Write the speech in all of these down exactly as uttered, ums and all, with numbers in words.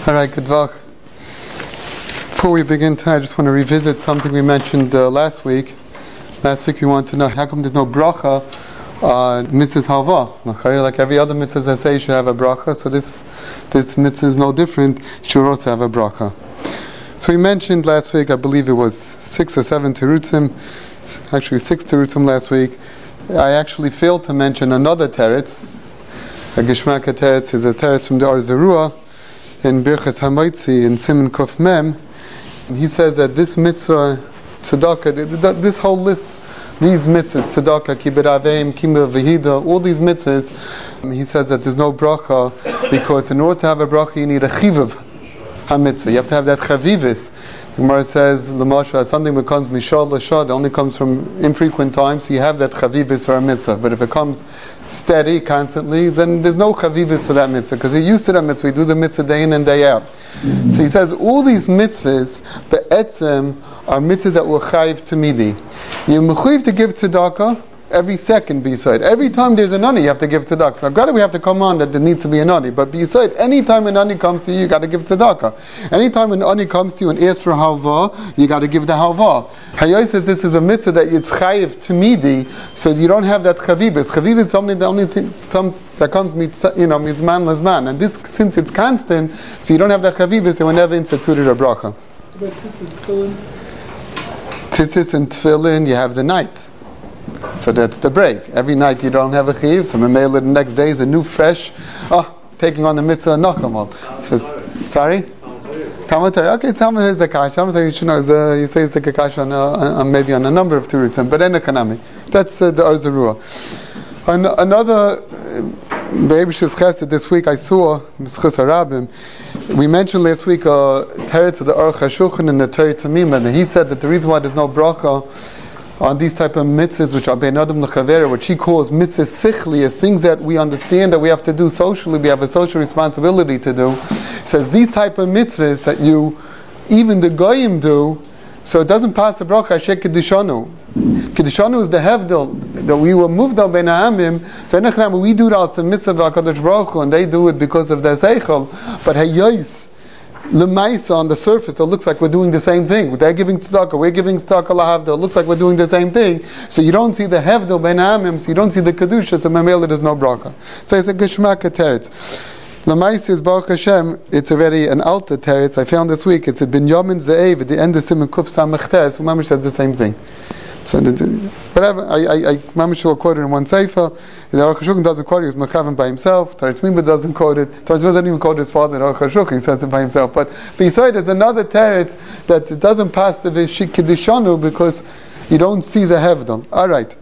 Alright, good luck. Before we begin tonight, I just want to revisit something we mentioned uh, last week. Last week we wanted to know how come there's no bracha on uh, mitzvahs halva. Like every other mitzvah I say, you should have a bracha. So this this mitzvah is no different. You should also have a bracha. So we mentioned last week, I believe it was six or seven terutzim. Actually, six terutzim last week. I actually failed to mention another teretz. A Geshmaka teretz is a teretz from the Or Zarua in Birchas Hamaitzi in Siman Kuf Mem. He says that this mitzvah, tzedakah, this whole list, these mitzvahs, tzedakah, kibbut aveim, kibbut v'hida, all these mitzvahs, he says that there's no bracha because in order to have a bracha you need a chivav ha-mitzvah. You have to have that chavivis. The Gemara says, L'masha, something becomes mishal l'shad, it only comes from infrequent times, so you have that chavivis for a mitzvah. But if it comes steady, constantly, then there's no chavivis for that mitzvah, because you're used to that mitzvah, you do the mitzvah day in and day out. So he says, all these mitzvahs, be'etzem, are mitzvahs that were chayiv tamidi. You're mechuyev to give tzedakah every second, beside. Every time there's an ani, you have to give tzedakah. So granted, we have to come on that there needs to be an ani, but beside, any time an ani comes to you, you got to give tzedakah. Anytime an ani comes to you and asks for halva, you got to give the halva. Hayai says this is a mitzvah that it's chayiv tamidi, so you don't have that chavivis. Chavivis is something the only thing, some that comes, you know, mizman lazman, and this since it's constant, so you don't have that chavivis, and we never instituted a bracha. But tzitzis, tefillin. Tzitzis and tefillin, you have the night. So that's the break. Every night you don't have a chiv, so Mamela the next day is a new, fresh, oh, taking on the mitzvah Nachamal. Says, sorry? Commentary. Okay, Talmud says the kash. Talmud says you should know. Uh, you say it's like a kash on, uh, on maybe on a number of terutzim, but in a kanami. That's uh, the Or Zarua. An- another Be'ebish's chesed this week I saw Mischus Harabim. We mentioned last week uh, teretz of the Aruch HaShulchan and the Torah Tamim, and he said that the reason why there's no bracha on these type of mitzvahs, which are bein adam l'chavera, which he calls mitzvahs sichli, as things that we understand that we have to do socially, we have a social responsibility to do. He says these type of mitzvahs that you, even the goyim do, so it doesn't pass the bracha asher kedishanu. Kedishanu is the hevdel that we were moved on bein ha'amim. So enechnam we do it as a mitzvah v'akadosh baruch hu, and they do it because of their seichel. But hayos L'maisa on the surface, it looks like we're doing the same thing. They're giving tzedakah, we're giving tzedakah lahavdil. It looks like we're doing the same thing. So you don't see the hevdil ben amim, so you don't see the kedusha. So mamela there's no bracha. So it's a geshmaka teretz. L'maisa is Baruch Hashem. It's a very an alta teretz. I found this week. It's a Binyamin Ze'ev at the end of Siman Kuf Samachtes. Mamish says the same thing. So the, the, whatever, I, I, I Mamish will quote it in one sefer. The Aruch HaShulchan doesn't quote it, he's Mechavim by himself. Taretz Mimba doesn't quote it. Taretz Mimba doesn't even quote his father, the Aruch HaShulchan, he says it by himself. But besides, there's another teretz that it doesn't pass the Veshik Kedishanu because you don't see the Hevdom. Alright.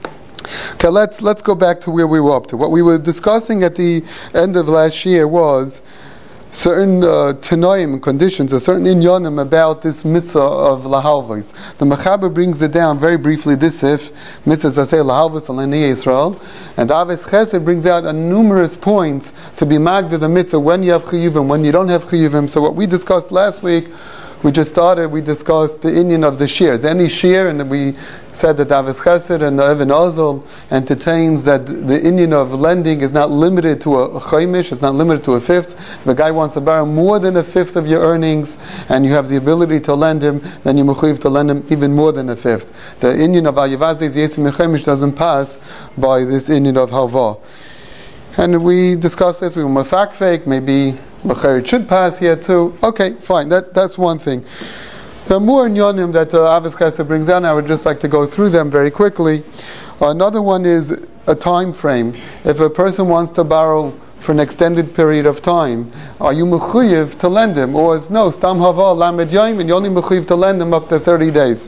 Okay, let's, let's go back to where we were up to. What we were discussing at the end of last year was certain uh, tanoim conditions, or certain inyanim about this mitzvah of lahalvos. The Mechaber brings it down very briefly. This if mitzvahs I say lahalvos aleni Yisrael, and Aves Chesed brings out a numerous points to be magda the mitzvah when you have chiyuvim, when you don't have chiyuvim. So what we discussed last week. We just started, we discussed the Indian of the shears. Any shear, and we said that Aves Chesed and the Even Ozol entertains that the Indian of lending is not limited to a, a chaimish, it's not limited to a fifth. If a guy wants to borrow more than a fifth of your earnings, and you have the ability to lend him, then you're mechuyev to lend him even more than a fifth. The Indian of Ayavazes Yesim Chaimish doesn't pass by this Indian of Halva. And we discussed this, we were mafak maybe it should pass here too. Okay, fine. That that's one thing. There are more inyanim that uh, Aves Chesed brings down. I would just like to go through them very quickly. Uh, another one is a time frame. If a person wants to borrow for an extended period of time, are you mechuyev to lend him, or is no stam hava lamed yom, and you only mechuyev to lend him up to thirty days?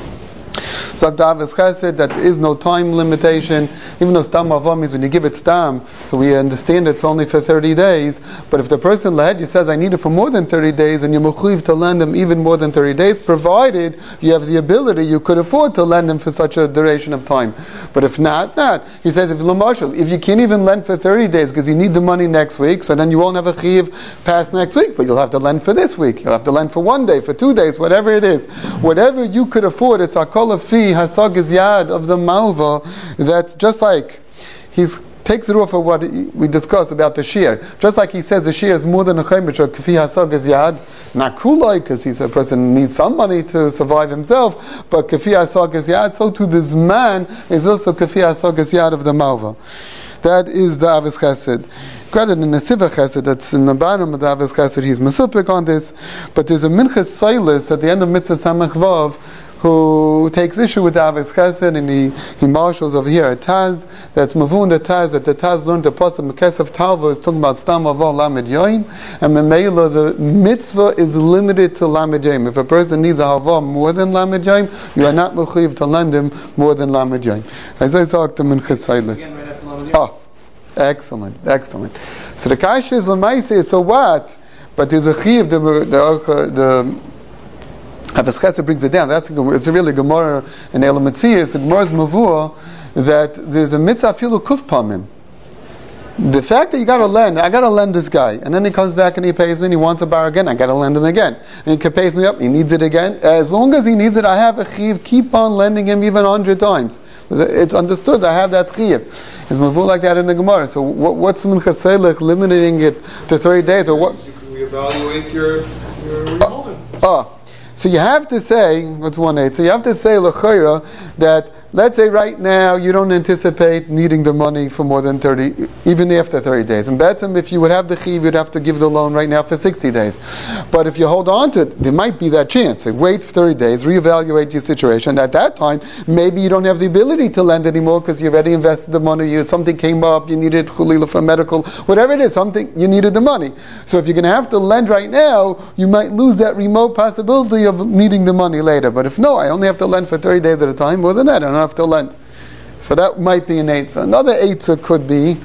So Aves Chesed that there is no time limitation, even though stam hava means when you give it stam, so we understand it's only for thirty days. But if the person lahedi says I need it for more than thirty days, and you're mechuyev to lend them even more than thirty days, provided you have the ability, you could afford to lend them for such a duration of time. But if not, not. He says if l'mashal, if you can't even lend for thirty days because you need the money next week, so then you won't have a chiyuv past next week, but you'll have to lend for this week. You'll have to lend for one day, for two days, whatever it is, whatever you could afford. It's a kol of fee hasag is yad of the malva. That's just like he's takes it off of what we discussed about the shear. Just like he says the shear is more than a chaymish, or kafi hasag is yad, not kulai, because he's a person who needs some money to survive himself, but kafi hasag is yad, so to this man is also kafi hasag is yad of the malva. That is the Avos Chesed. Granted, in the Siva Chesed, that's in the bottom of the Avos Chesed, he's mesupik on this, but there's a Minchas Silas at the end of Mitzvah Samach Vav, who takes issue with the Avos Chesed, and he, he marshals over here a Taz, that's Mavun the Taz, that the Taz learned the Pasuk Mekesef Talva is talking about Stam Avol Lamed Yoim, and Memela, the mitzvah is limited to Lamed Yoim. If a person needs a Havah more than Lamed Yoim, you are not mechuyev to lend him more than Lamed Yoim. As I talked to Minchas Silas. Oh, excellent, excellent. So the Kasha is Lamaise, so what? But there's a Chiv, the, the, the Avos Chesed brings it down. That's a, it's a really Gemara in Elam Metzias. The Gemara's Mavua that there's a mitzvah filu kuf pamim. The fact that you got to lend, I got to lend this guy, and then he comes back and he pays me, and he wants a bar again, I got to lend him again, and he pays me up, he needs it again. As long as he needs it, I have a chiv. Keep on lending him even a hundred times. It's understood. I have that chiv. It's mavur like that in the Gemara. So what, what's Minchas Seilach limiting it to thirty days, or what? You can reevaluate your your remolding. Oh. So you have to say, what's one eight? So you have to say l'chayra that, let's say right now you don't anticipate needing the money for more than thirty, even after thirty days. And betzim, if you would have the chiv, you'd have to give the loan right now for sixty days. But if you hold on to it, there might be that chance. So wait for thirty days, reevaluate your situation. At that time, maybe you don't have the ability to lend anymore because you already invested the money. You, something came up, you needed chulila for medical, whatever it is, something you needed the money. So if you're going to have to lend right now, you might lose that remote possibility of needing the money later. But if no, I only have to lend for thirty days at a time, more than that, I don't have to lend. So that might be an eitzah. Another eitzah could be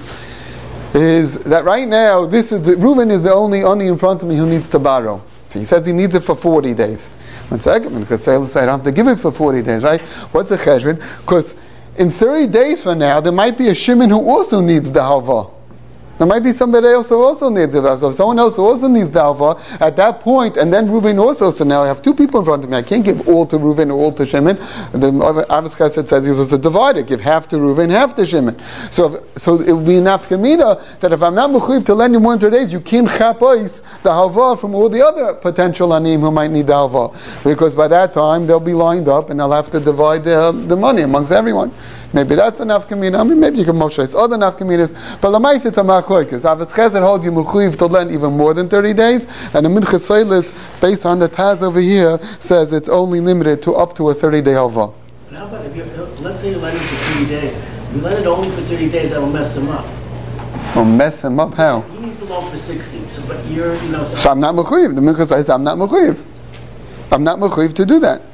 is that right now, this is the, Reuven is the only only in front of me who needs to borrow. So he says he needs it for forty days. One second, because I don't have to give it for forty days, right? What's a cheshbon? Because in thirty days from now, there might be a shimon who also needs the halva. There might be somebody else who also needs it. So if someone else who also needs the halva, at that point, and then Reuven also, so now I have two people in front of me. I can't give all to Reuven or all to Shimon. The Avos Chesed says he was a divider, give half to Reuven, half to Shimon. So if, so it would be enough kamina that if I'm not mechuyev to lend you one hundred days, you can't chapos the halva from all the other potential anim who might need the halva. Because by that time, they'll be lined up and they'll have to divide the, the money amongst everyone. Maybe that's enough kamina. I mean, maybe you can moshe it's other enough kaminas. But lamais it's a machloikis. Avos Chesed hold you mechuyev to lend even more than thirty days, and the Minchas Silas, based on the Taz over here, says it's only limited to up to a thirty day halva. But how about if you let's say you lend him for thirty days? You lend it only for thirty days, that will mess him up. Will mess him up? How? He needs the loan for sixty. So, but you're you know. So, so I'm not mechuyev. The Minchas says I'm not mechuyev. I'm not mechuyev to do that.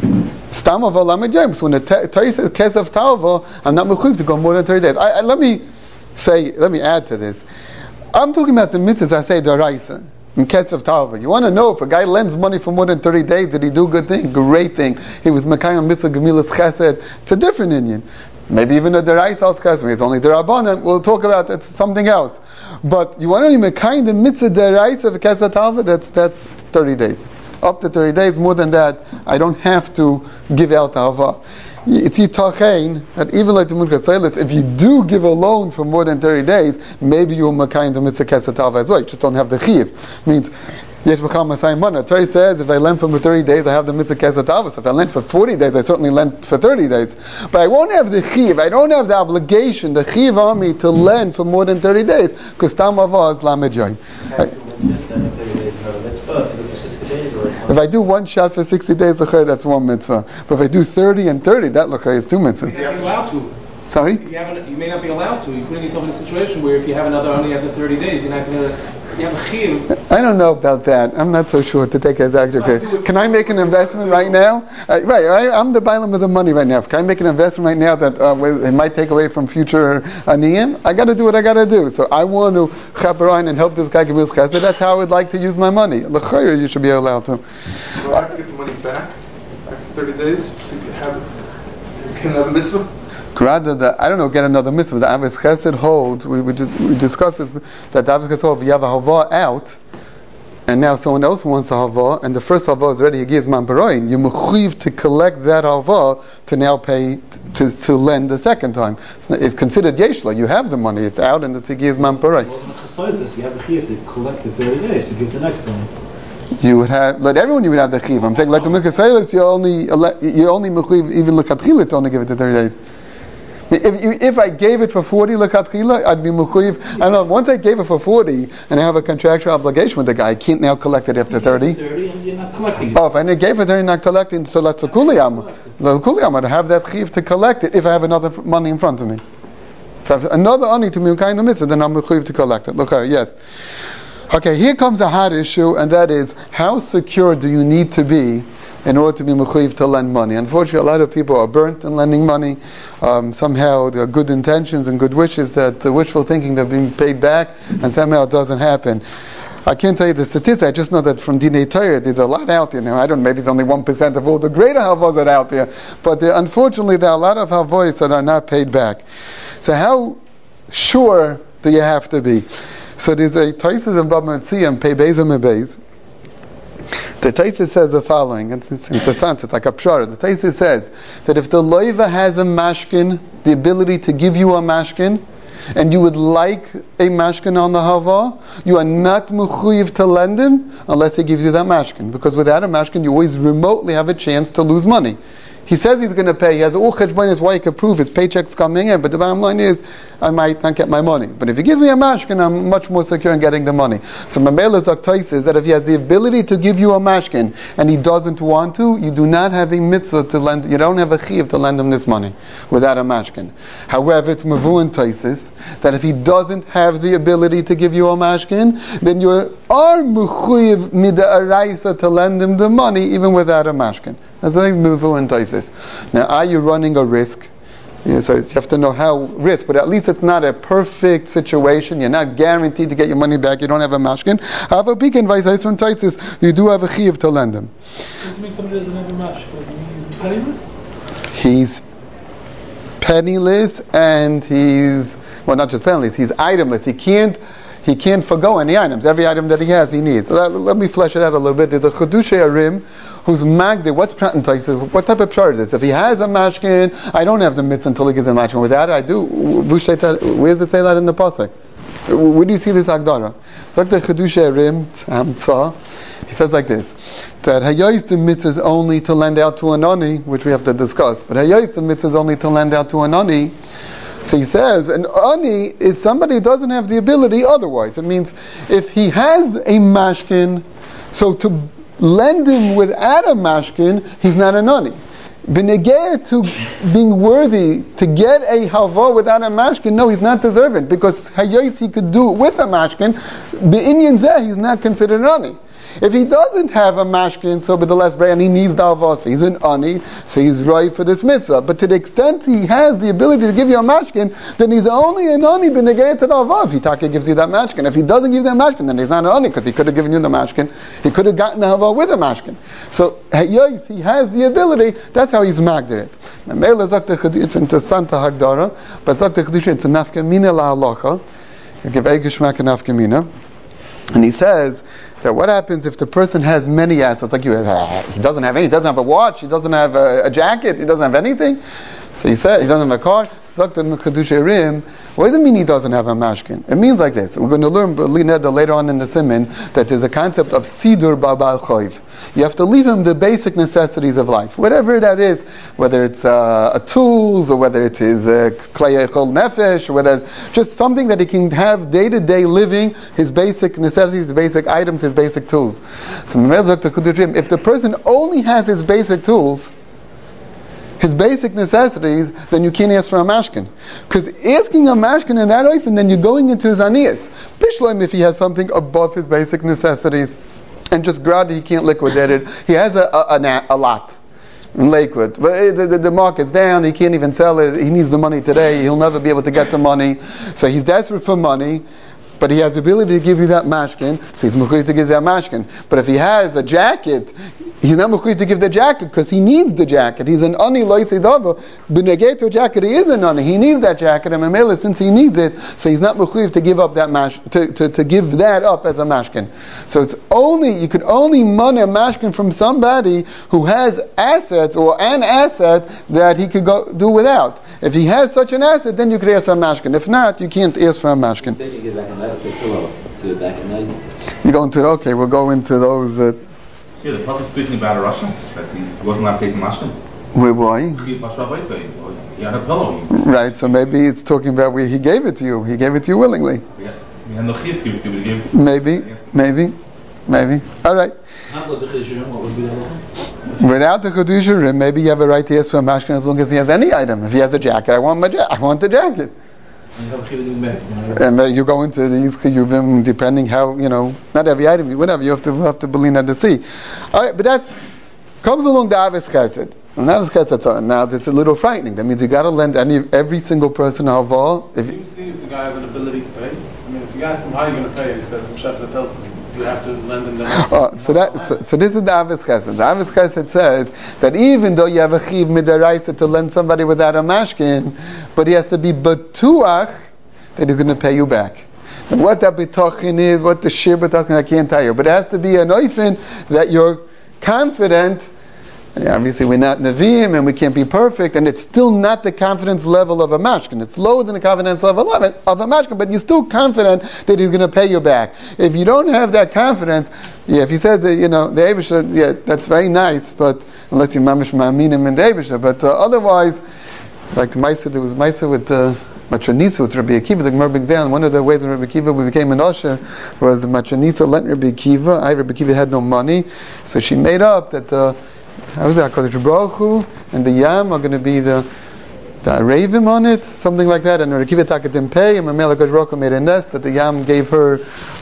Stam of Lamed Yom. So when the Torah says Kesef Talva, I'm not mechuyev to go more than thirty days. I, I, let me say, let me add to this. I'm talking about the mitzvahs I say Daraisa in Kesef Talva. You want to know if a guy lends money for more than thirty days, did he do a good thing? Great thing. He was Mekayim Mitzvah Gemilas Chesed. It's a different Indian. Maybe even a Daraisa Chesed. It's only Darabanan. We'll talk about that's something else. But you want to know Mekayim the Mitzvah Daraisa of Kesef Talva? That's that's thirty days. Up to thirty days, more than that, I don't have to give out the hava. It's yitachein that even like the Minchas Seilach, if you do give a loan for more than thirty days, maybe you'll makayim the mitzvah kesef talva as well. You just don't have the chiv. Means yesh b'chal masayim mana. Torah says if I lend for thirty days, I have the mitzvah kesef talva. So if I lend for forty days, I certainly lend for thirty days. But I won't have the chiv. I don't have the obligation, the chiv on me to lend for more than thirty days because tam avah is lamed yoim. If I do one shot for sixty days, that's one mitzvah. But if I do thirty and thirty, that is two mitzvahs. You're not allowed to. Sorry? If you, haven't, you may not be allowed to. You're putting yourself in a situation where if you have another only after thirty days, you're not going to. You have a chiv. I don't know about that. I'm not so sure to take it back. Okay. Can I make an investment right now? Uh, right, right. I'm the bailam of the money right now. Can I make an investment right now that uh, it might take away from future aniyim? I got to do what I got to do. So I want to chaperon and help this guy give his chesed. That's how I would like to use my money. L'chayr, you should be allowed to. Do I have to get the money back after thirty days to have get another mitzvah? Rather, the, I don't know, get another mitzvah. The Avos Chesed holds, we, we, we discussed it, that the Avos Chesed holds, if you have a halva out, and now someone else wants a halva, and the first halva is ready, he gives man baroin, you're mechuyev to collect that halva to now pay, to, to lend the second time. It's, it's considered yeshla, you have the money, it's out, and it's a gives man baroin. Well, in Chassidus, you have a chiyuv to collect the thirty days, to give the next one. You would have, let everyone you would have the chiyuv. I'm saying, like the Milchus Haylis, you only, you only mechuyev, even l'chatchila to only give it to thirty days. If, you, if I gave it for forty l'katchila, I'd be mechuyev. I don't know. Once I gave it for forty, and I have a contractual obligation with the guy, I can't now collect it after thirty. thirty, and you're not collecting it. Oh, if I gave it thirty, not collecting, so that's a kuliyam. The kuliyam, I'd have that chiv to collect it if I have another f- money in front of me. If I have another money to me kind of mitzvah, then I'm mechuyev to collect it. Look here, yes. Okay, here comes a hard issue, and that is how secure do you need to be in order to be mechuyev to lend money? Unfortunately, a lot of people are burnt in lending money. Um, somehow, there are good intentions and good wishes that uh, wishful thinking they're being paid back, and somehow it doesn't happen. I can't tell you the statistics. I just know that from Dinei Torah, there's a lot out there now. I don't know, maybe it's only one percent of all the greater halvos that are out there. But there, unfortunately, there are a lot of halvos that are not paid back. So how sure do you have to be? So there's a Taisus and Bab Metzia, Pei Beis and Mebeis. The Taisus says the following. It's, it's, it's a sense, it's like a pshara. The Taisus says that if the loiva has a mashkin, the ability to give you a mashkin, and you would like a mashkin on the hava, you are not mechuyev to lend him unless he gives you that mashkin. Because without a mashkin, you always remotely have a chance to lose money. He says he's going to pay. He has all cheshbonis why he can prove his paycheck's coming in. But the bottom line is, I might not get my money. But if he gives me a mashkin, I'm much more secure in getting the money. So Mamela Zaktai says that if he has the ability to give you a mashkin and he doesn't want to, you do not have a mitzvah to lend. You don't have a chiv to lend him this money without a mashkin. However, it's mavu and taisis that if he doesn't have the ability to give you a mashkin, then you are mechuyev mida'araisa to lend him the money even without a mashkin. That's like mavu and taisis. Now, are you running a risk? Yeah, so you have to know how risk, but at least it's not a perfect situation. You're not guaranteed to get your money back. You don't have a mashkin. Have a beacon vice from taisis. You do have a chiyuv to lend him. Does it mean somebody doesn't have a mashkin? He's penniless? He's penniless, and he's well, not just penniless. He's itemless. He can't. He can't forgo any items. Every item that he has, he needs. So that, let me flesh it out a little bit. There's a Chedushay Arim who's magdi. What's Prat and What type of pshar is this? If he has a mashkin, I don't have the mitzvah until he gives a mashkin. Without it, I do. Where does it say that in the pasuk? Where do you see this agdara? So like the Chedushay Arim, he says like this: that hayais the mitzvah is only to lend out to an ani, which we have to discuss. But hayais the mitzvah is only to lend out to an ani. So he says, an ani is somebody who doesn't have the ability otherwise. It means if he has a mashkin, so to lend him without a mashkin, he's not an ani. Benegeh to being worthy to get a halva without a mashkin, no, he's not deserving, because hayos he could do it with a mashkin. Be'inyan zeh, he's not considered an ani. If he doesn't have a mashkin, so but the less and he needs the halva, so he's an ani, so he's right for this mitzvah. But to the extent he has the ability to give you a mashkin, then he's only an ani b'negei to the halva. If he taka gives you that mashkin, if he doesn't give you that mashkin, then he's not an ani because he could have given you the mashkin. He could have gotten the halva with a mashkin. So yes, he has the ability. That's how he's magdir it. It's into Santa Hagdara, but it's a nafkamina la halacha. Give a geshmak and nafkamina. And he says that what happens if the person has many assets, like you, uh, he doesn't have any, he doesn't have a watch, he doesn't have a, a jacket, he doesn't have anything. So he said, he doesn't have a car. What does it mean he doesn't have a mashkin? It means like this. We're going to learn later on in the siman that there's a concept of sidur babal choiv. You have to leave him the basic necessities of life, whatever that is, whether it's uh, a tools or whether it is klei echol nefesh or whether it's just something that he can have day to day living, his basic necessities, his basic items, his basic tools. So if the person only has his basic tools, his basic necessities, then you can't ask for a mashkin. Because asking a mashkin in that often, then you're going into his aniyas. Bishloim, if he has something above his basic necessities, and just grad, he can't liquidate it. He has a, a, a, a lot in Lakewood. But the, the, the market's down, he can't even sell it. He needs the money today. He'll never be able to get the money. So he's desperate for money. But he has the ability to give you that mashkin, so he's mechuyev to give that mashkin. But if he has a jacket, he's not mechuyev to give the jacket because he needs the jacket. He's an ani loisei dava. B'negei to a jacket, he is an ani. He needs that jacket, and Mamela, since he needs it, so he's not mechuyev to give up that mash, to, to, to give that up as a mashkin. So it's only, you could only money a mashkin from somebody who has assets or an asset that he could go do without. If he has such an asset, then you could ask for a mashkin. If not, you can't ask for a mashkin. You go into okay, we'll go into those that. Yeah, the pasuk speaking about a Russian that he wasn't allowed to take mashkin. Wait, why? He had a pillow. Right, so maybe it's talking about where he gave it to you. He gave it to you willingly. Yeah, he had no chiyuv to give it. Maybe, maybe, maybe. All right. Without the Chedusha Rim, maybe you have a right to ask for a mashkin as long as he has any item. If he has a jacket, I want my ja- I want the jacket. And you go into these chiyuvim depending how, you know, not every item, whatever, you have to have to believe to see. All right, but that's comes along the Avis Chesed. And Avis Chesed, now it's a little frightening. That means you got to lend any every single person halva. If you see if the guy has an ability to pay. I mean, if you ask him how you're going to pay, he says, "Chef, tell him." You have to lend him the money. Oh, so that so, so this is the Avis Chesed. The Avis Chesed says that even though you have a chiv midaraisa to lend somebody without a mashkin, but he has to be batuach that he's going to pay you back. And what that bitachin is, what the shir bitachin, I can't tell you. But it has to be an oifen that you're confident. Yeah, obviously, we're not Nevi'im and we can't be perfect, and it's still not the confidence level of a mashkin. It's lower than the confidence level of a mashkin, but you're still confident that he's going to pay you back. If you don't have that confidence, yeah, if he says that, you know, the Eibusha, yeah, that's very nice, but unless you mamish ma'aminim in the Eibusha, but uh, otherwise, like the Maisa, there was Maisa with uh, Matranisa with Rabbi Akiva, the Gemara brings down, one of the ways in Rabbi Akiva we became an usher was Matranisa lent Rabbi Akiva. I, Rabbi Akiva had no money, so she made up that uh, how was that? Kodesh Baruch Hu and the Yam are going to be the the Aravim on it, something like that. And Rabbi Akiva Taka didn't pay, and Mamela Kodesh Baruch Hu made a nest that the Yam gave her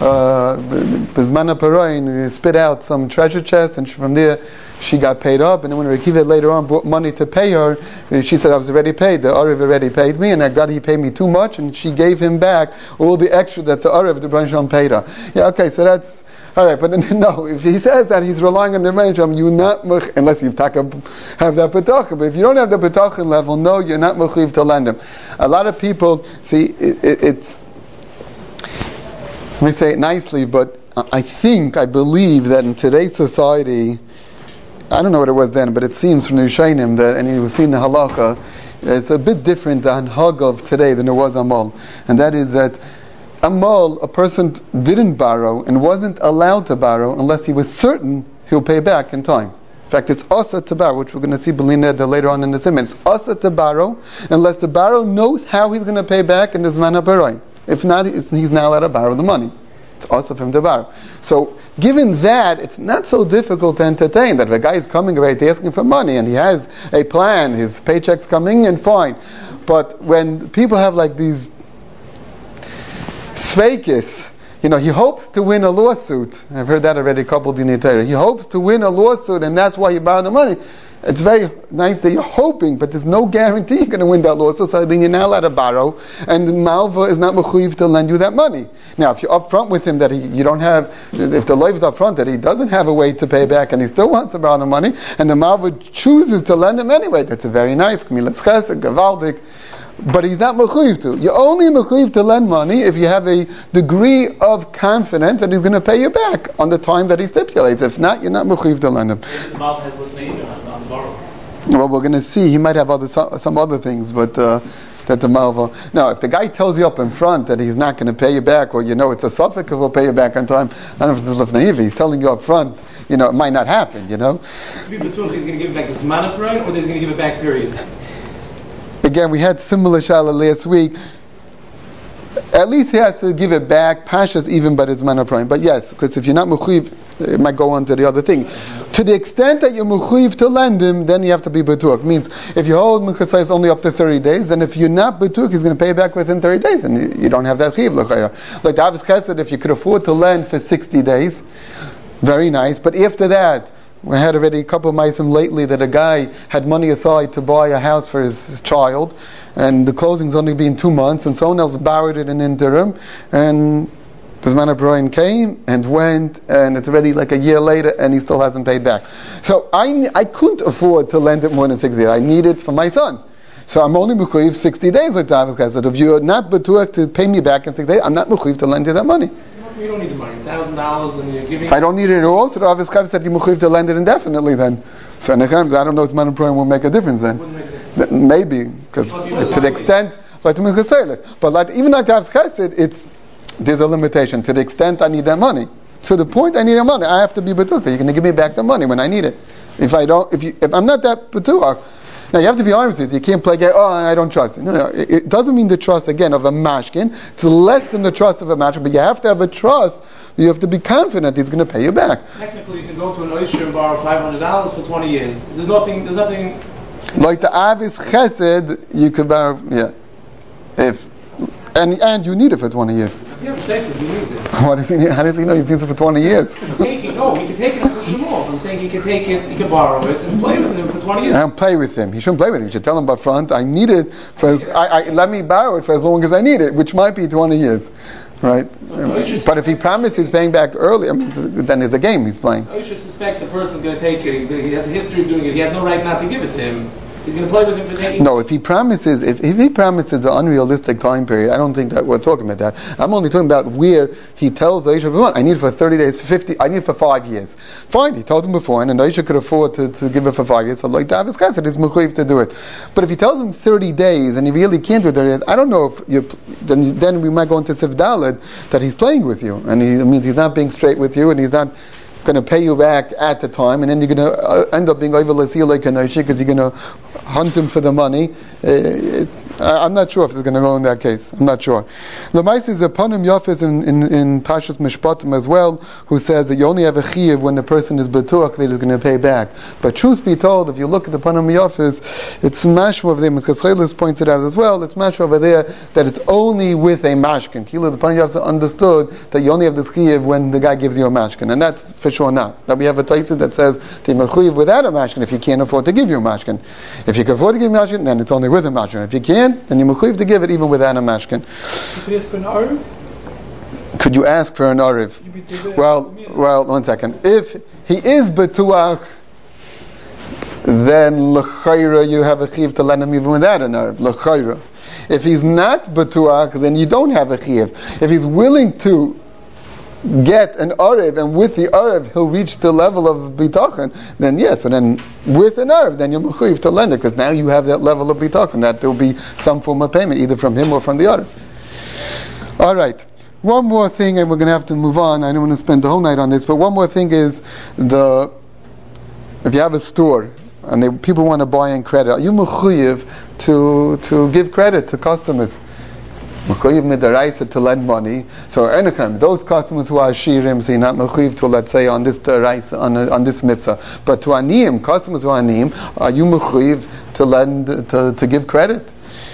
Bizmana Paroin, spit out some treasure chest, and from there she got paid up. And then when Rabbi Akiva later on brought money to pay her, she said, "I was already paid. The Arav already paid me, and I got he paid me too much." And she gave him back all the extra that the Arav, the Baruch Shalom, paid her. Yeah, okay, so that's. All right, but no, if he says that he's relying on the Rebbeinu, you not unless you have that betachon. But if you don't have the betachon level, no, you're not mechuyev to lend him. A lot of people see it, it, it's. Let me say it nicely, but I think I believe that in today's society, I don't know what it was then, but it seems from the Yishayim that, and you will see in the halacha, it's a bit different than hag of today than it was amal, and that is that. Amal, a person didn't borrow and wasn't allowed to borrow unless he was certain he'll pay back in time. In fact, it's asa to borrow, which we're going to see Belina later on in the Simon. It's asa to borrow unless the borrower knows how he's going to pay back in the Zman HaBaroi. If not, he's not allowed to borrow the money. It's also for him to borrow. So, given that, it's not so difficult to entertain that if a guy is coming already to asking for money and he has a plan, his paycheck's coming in, fine. But when people have like these Sveikis, you know, he hopes to win a lawsuit. I've heard that already a couple of Dinei Torah. He hopes to win a lawsuit, and that's why you borrow the money. It's very nice that you're hoping, but there's no guarantee you're going to win that lawsuit, so then you're not allowed to borrow, and the Malva is not mechuyev to lend you that money. Now, if you're upfront with him that he, you don't have, if the life is upfront that he doesn't have a way to pay back, and he still wants to borrow the money, and the Malva chooses to lend him anyway, that's a very nice, Kamilas Chesed, Gavaldik, but he's not mechuyev to. You're only mechuyev to lend money if you have a degree of confidence that he's going to pay you back on the time that he stipulates. If not, you're not mechuyev to lend him. The Malv has litnei on the borrower. Well, we're going to see. He might have other some other things, but uh, that the Malva. Now, if the guy tells you up in front that he's not going to pay you back, or you know it's a suffix, he'll pay you back on time. I don't know if this is lifnei. He's telling you up front. You know, it might not happen. You know. To be betul, he's going to give it back the Zman HaParoi, or he's going to give it back period. Again, we had similar shala last week. At least he has to give it back. Pashas even by his Zman HaParoi. But yes, because if you're not mechuyev, it might go on to the other thing. To the extent that you're mechuyev to lend him, then you have to be betuach. Means if you hold mekasais only up to thirty days, then if you're not betuach, he's going to pay you back within thirty days, and you don't have that chiv. Like the Avis Chesed, if you could afford to lend for sixty days, very nice. But after that, we had already a couple of maisim lately that a guy had money aside to buy a house for his, his child, and the closing's only been two months, and someone else borrowed it in interim, and The Zman HaBroin came and went, and it's already like a year later, and he still hasn't paid back. So I, I couldn't afford to lend it more than sixty days. I need it for my son. So I'm only mechuyev sixty days like Tavis Chesed. If you're not betuach to pay me back in sixty days, I'm not mechuyev to lend you that money. You don't need the money. Thousand dollars, and you're giving. If I don't need it at all, so Tavis Chesed said you're mechuyev to lend it indefinitely. Then, so I don't know if Zman HaBroin will make a difference then. Th- Maybe because to the extent like to Milchus, but like even like Tavis Chesed, it's there's a limitation to the extent I need that money. To the point I need that money, I have to be betuach that you're going to give me back the money when I need it. If I don't, if you, if I'm not that betuach. Now you have to be honest with it. You can't play game. Oh, I don't trust you. No, no, it, it doesn't mean the trust again of a mashkin. It's less than the trust of a mashkin, but you have to have a trust. You have to be confident he's going to pay you back. Technically, you can go to an oyster and borrow five hundred dollars for twenty years. There's nothing. There's nothing. Like the Avis Chesed, you could borrow. Yeah, if and and you need it for twenty years. Yeah, but that's it. He needs it. What does he need? How does he know he needs it for twenty years? He's taking. No, he can take it and push him off. I'm saying he can take it. He can borrow it and play with him for twenty years. And play with him. He shouldn't play with him. You should tell him up front. I need it for. As, I, I let me borrow it for as long as I need it, which might be twenty years, right? So but if he promises he's paying back early, I mean, then it's a game he's playing. Osher suspects a person's going to take it. He has a history of doing it. He has no right not to give it to him. He's going to play with him for taking. No, if he promises, if, if he promises an unrealistic time period, I don't think that we're talking about that. I'm only talking about where he tells Aisha, I need it for thirty days, for fifty, I need it for five years. Fine, he told him before, and Aisha could afford to, to give it for five years. So like Davis Chesed, he's mechuyev to do it. But if he tells him thirty days and he really can't do it thirty days, I don't know if you then then we might go into Sif Daled that he's playing with you, and he it means he's not being straight with you, and he's not going to pay you back at the time, and then you're going to uh, end up being over l'sil like Kanoshi because you're going to hunt him for the money. Uh, it, I, I'm not sure if it's going to go in that case. I'm not sure. L'maisa is a Panim Yafis in, in, in Pashas Mishpatim as well, who says that you only have a chiyuv when the person is betuach that he's going to pay back. But truth be told, if you look at the Panim Yafis, it's mashma of them, because Chaylis points it out as well, it's mashma over there that it's only with a mashkin. Kila, the Panim Yafis understood that you only have this chiyuv when the guy gives you a mashkin, and that's for sure not. That we have a taisa that says the mechuyev without a mashkin if you can't afford to give you a mashkin. If you can afford to give you a mashkin, then it's only with a mashkin. If you can't, then you're mechuyev to give it even without a mashkin. Could you ask for an ariv? Well, well, one second. If he is betuach, then l'chayra you have a chiv to lend him even without an ariv. L'chayra. If he's not betuach, then you don't have a chiv. If he's willing to get an Arev, and with the Arev he'll reach the level of Bitachon, then yes, and then with an Arev, then you're mechuyev to lend it, because now you have that level of Bitachon, that there will be some form of payment, either from him or from the Arev. Alright, one more thing, and we're going to have to move on. I don't want to spend the whole night on this, but one more thing is, the if you have a store, and they, people want to buy in credit, are you mechuyev to, to give credit to customers? Mechuyev midaraisa to lend money. So anytime those customers who are shirim, so you're not mechuyev to, let's say, on this daraisa, on, on this mitzvah. But to aniyim, customers who are aniyim, are you mechuyev to lend, to, to give credit?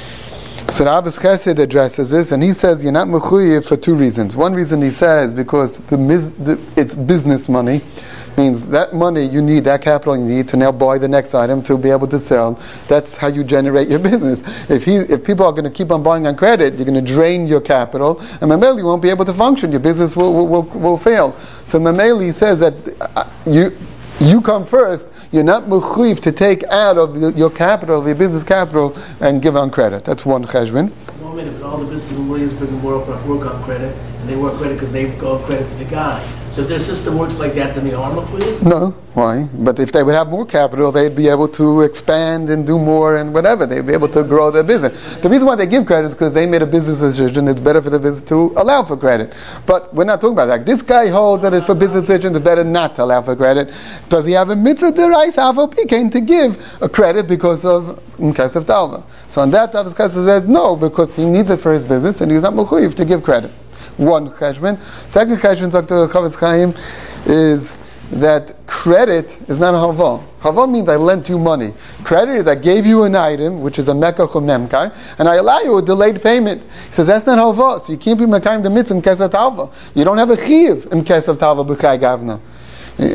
So Rav Chesed addresses this, and he says you're not mechuyev for two reasons. One reason he says because the, the it's business money. Means that money you need, that capital you need to now buy the next item to be able to sell. That's how you generate your business. If he, if people are going to keep on buying on credit, you're going to drain your capital, and Mameli you won't be able to function. Your business will will, will, will fail. So Mameli says that uh, you you come first. You're not mechuyev to take out of the, your capital, of your business capital, and give on credit. That's one cheshbon. No minute, but all the businesses in Williamsburg and work work on credit, and they work credit because they go on credit to the guy. So if their system works like that, then they are mechuyev? No, why? But if they would have more capital, they'd be able to expand and do more and whatever. They'd be able to grow their business. The reason why they give credit is because they made a business decision. It's better for the business to allow for credit. But we're not talking about that. This guy holds that it's for business decisions, it's better not to allow for credit. Does he have a mitzvah derais hafal pikein to give a credit because of kesef talva? So on that, Rav Chesed says no, because he needs it for his business and he's not mechuyev to give credit. One cheshbon. Second cheshbon, Doctor Chavetz Chaim, is that credit is not a hava. Hava means I lent you money. Credit is I gave you an item, which is a mekach or memkar, and I allow you a delayed payment. He says that's not hava, so you can't be mekayim the mitzvah in kesef talva. You don't have a chiyuv in kesef talva b'chai gavna.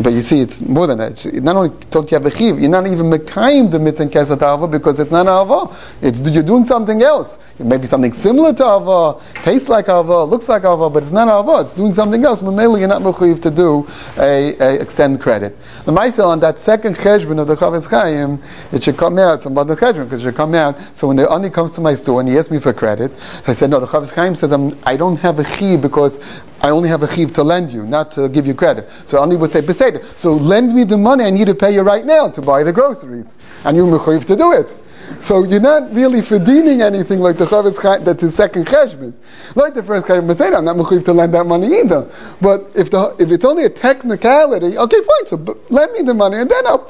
But you see, it's more than that. Not only don't you have a chiv, you're not even mekayim the mitzvah in kesed hava because it's not hava. It's you're doing something else. It may be something similar to hava, tastes like hava, looks like hava, but it's not hava. It's doing something else. Mamela, you're not mechuyev to do a, a extend credit. The ma'aseh on that second cheshbon of the Chavetz Chaim, it should come out. Some about the cheshbon because it should come out. So when the ani comes to my store and he asks me for credit, I said no. The Chavetz Chaim says I'm, I don't have a chiv because I only have a chiv to lend you, not to give you credit. So ani would say beseder. So lend me the money. I need to pay you right now to buy the groceries, and you're mechuyev to do it. So you're not really feeding anything like the Chavetz Chaim, that's his second cheshbon. Like the first cheshbon, beseder, I'm not mechuyev to lend that money either. But if the if it's only a technicality, okay, fine. So b- lend me the money, and then I'll.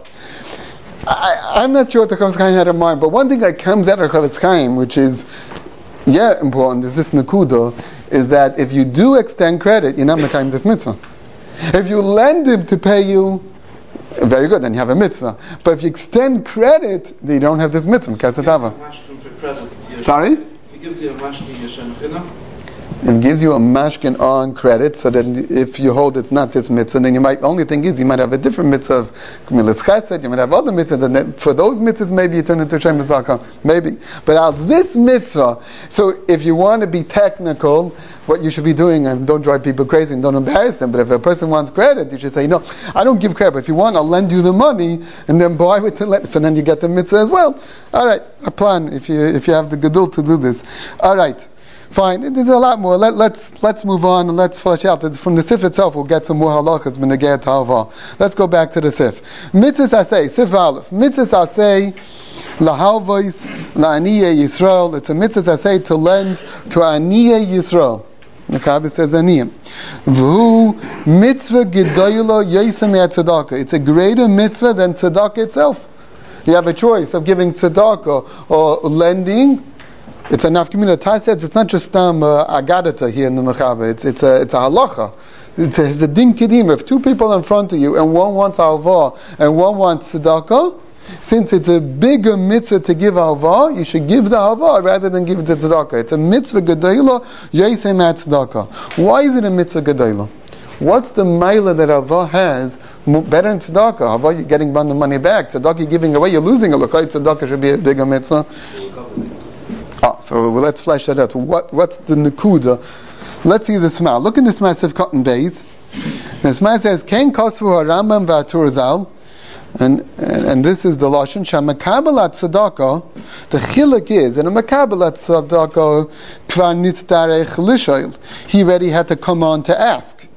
I, I'm not sure what the Chavetz Chaim had in mind, but one thing that comes out of Chavetz Chaim, which is yeah important, is this nekuda, is that if you do extend credit, you're not mekayim this mitzvah. If you lend him to pay you, very good, then you have a mitzvah. But if you extend credit, then you don't have this mitzvah. Kesed hava. Sorry? He gives you a mashkin yeshem china. It gives you a mashkin on credit, so that if you hold it's not this mitzvah, then you might, only thing is, you might have a different mitzvah of Gemilas Chesed, you might have other mitzvahs, and then for those mitzvahs, maybe you turn into Shem B'Zaka, maybe. But out this mitzvah, so if you want to be technical, what you should be doing, and don't drive people crazy and don't embarrass them, but if a person wants credit, you should say, no, I don't give credit, but if you want, I'll lend you the money, and then buy with the lend, so then you get the mitzvah as well. All right, a plan, if you if you have the gedul to do this. All right. Fine. There's a lot more. Let, let's let's move on and let's flesh out. From the Sif itself, we'll get some more halachas b'negei ta'ava. Let's go back to the Sif. Mitzvahs asay, Sif Aleph. Mitzvahs asay lahalvos la'aniyei Yisrael. It's a mitzvahs asay to lend to aniyei Yisrael. Mechaber says aniyim. V'hu mitzvah gedoyla yosem tzedakah. It's a greater mitzvah than tzedakah itself. You have a choice of giving tzedakah or lending. It's a nafkamina. Tai says it's not just um, uh, agadata here in the Mechaber. It's it's a it's a halacha. It's a, it's a din kedim. If two people in front of you and one wants alva and one wants tzedakah, since it's a bigger mitzvah to give alva, you should give the alva rather than give it to tzedakah. It's a mitzvah gedayla yosem at tzedakah. Why is it a mitzvah gedayla? What's the maila that alva has better than tzedakah? Alva, you're getting the money back. Tzedakah, you're giving away. You're losing a look. Tzedakah should be a bigger mitzvah. Ah, so well, let's flesh that out. What, what's the nekuda? Let's see the Sma. Look in this massive cotton base. The Sma says, "Ken kosvu haRambam v'Atur Zal," and and this is the lashon shamakabelat tzedakah. The chiluk is, and a makabelat tzedakah kvar nitzdarech lishoil. He already had to come on to ask.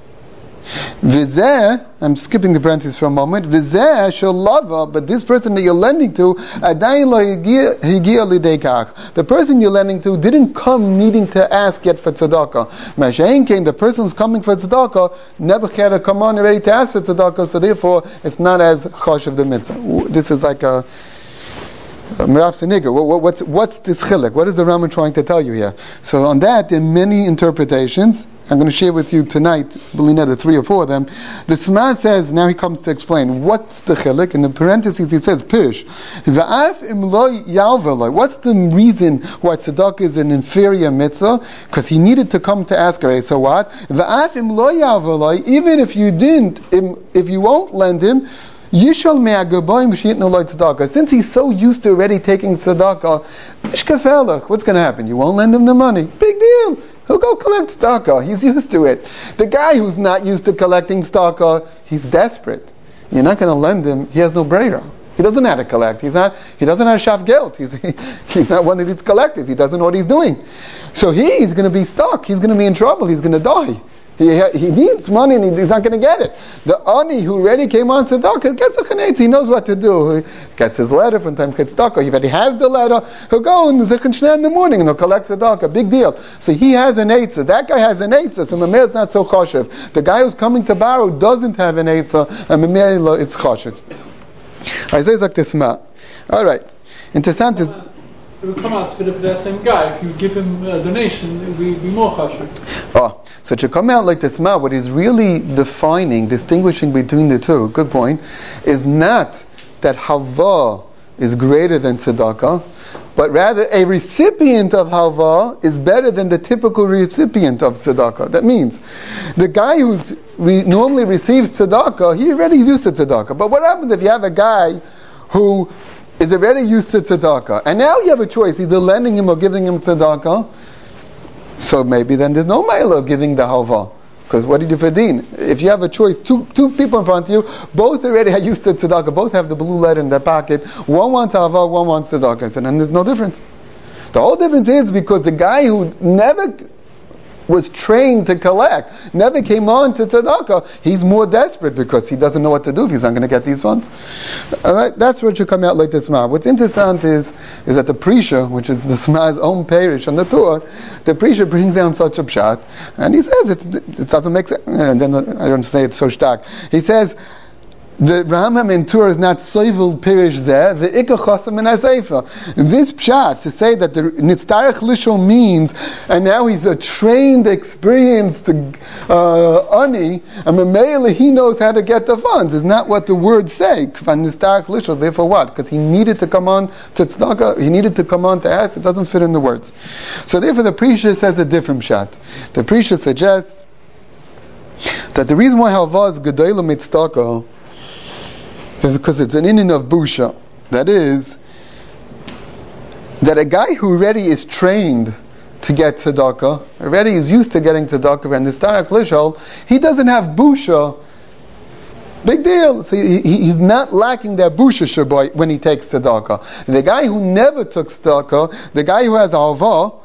V'zeh, I'm skipping the parentheses for a moment. V'zeh shel lava, but this person that you're lending to, adayin lo higia lidei kach. The person you're lending to didn't come needing to ask yet for tzedakah. Mashayin came, the person who's coming for tzedakah never had to come on ready to ask for tzedakah, so therefore it's not as chosh of the mitzvah. This is like a Merav Seniger, what, what's, what's this chilek? What is the Rambam trying to tell you here? So on that, there are many interpretations. I'm going to share with you tonight, Belina, the three or four of them. The Sma says, now he comes to explain, what's the chilek? In the parentheses he says, Pish. What's the reason why tzedakah is an inferior mitzvah? Because he needed to come to ask her, so what? Even if you didn't, if you won't lend him, Yishal me'agabayim v'shiyitnu loy tzedakah. Since he's so used to already taking tzedakah, ishkafelach, what's going to happen? You won't lend him the money. Big deal. He'll go collect tzedakah. He's used to it. The guy who's not used to collecting tzedakah, he's desperate. You're not going to lend him. He has no breira. He doesn't know how to collect. He's not. He doesn't know how to shaf geld. He's he, he's not one of these collectors. He doesn't know what he's doing. So he's going to be stuck. He's going to be in trouble. He's going to die. He, he needs money and he's not going to get it. The ani who already came on tzedakah gets a chanetz. He knows what to do. He gets his letter from time to tzedakah. He already has the letter. He'll go in the zechan shnei in the morning and he'll collect tzedakah. Big deal. So he has an eitzah. That guy has an eitzah. So mameh is not so choshev. The guy who's coming to borrow doesn't have an eitzah, and mameh it's choshev. Isaiah zok tesma. All right. Interessant is. It would come out for that same guy. If you give him a donation, it would be, be more chashuv. Oh, so to come out like this, what is really defining, distinguishing between the two, good point, is not that Hava is greater than tzedakah, but rather a recipient of Hava is better than the typical recipient of tzedakah. That means the guy who's re- normally receives tzedakah, he already is used to tzedakah. But what happens if you have a guy who is already used to tzedakah, and now you have a choice, either lending him or giving him tzedakah? So maybe then there's no ma'ila of giving the halva. Because what do you do for din? If you have a choice, two two people in front of you, both already are used to tzedakah, both have the blue letter in their pocket, one wants halva, one wants tzedakah. So then there's no difference. The whole difference is because the guy who never was trained to collect, never came on to tzedakah, he's more desperate because he doesn't know what to do if he's not going to get these funds. All right, that's what should come out like this. What's interesting is is that the Prisha, which is the Sma's own parish on the tour, the Prisha brings down such a pshat, and he says it, it doesn't make sense. And then I don't say it's so stark. He says the Rambam in Tur is not soivul pirish zeh ve'ikah chasam in azeifa. This pshat to say that the nitztarech lishol means, and now he's a trained, experienced uh, ani, and memele he knows how to get the funds, is not what the words say. Kvan nitztarech lishol. Therefore, what? Because he needed to come on to tzedakah, he needed to come on to ask. It doesn't fit in the words. So therefore, the Prisha says a different pshat. The Prisha suggests that the reason why halva is gedolah mitzdakah is because it's an inyan of busha. That is, that a guy who already is trained to get tzedakah, already is used to getting tzedakah, and the starach lishol, he doesn't have busha. Big deal. So he, he's not lacking that busha shaboy when he takes tzedakah. The guy who never took tzedakah, the guy who has halva,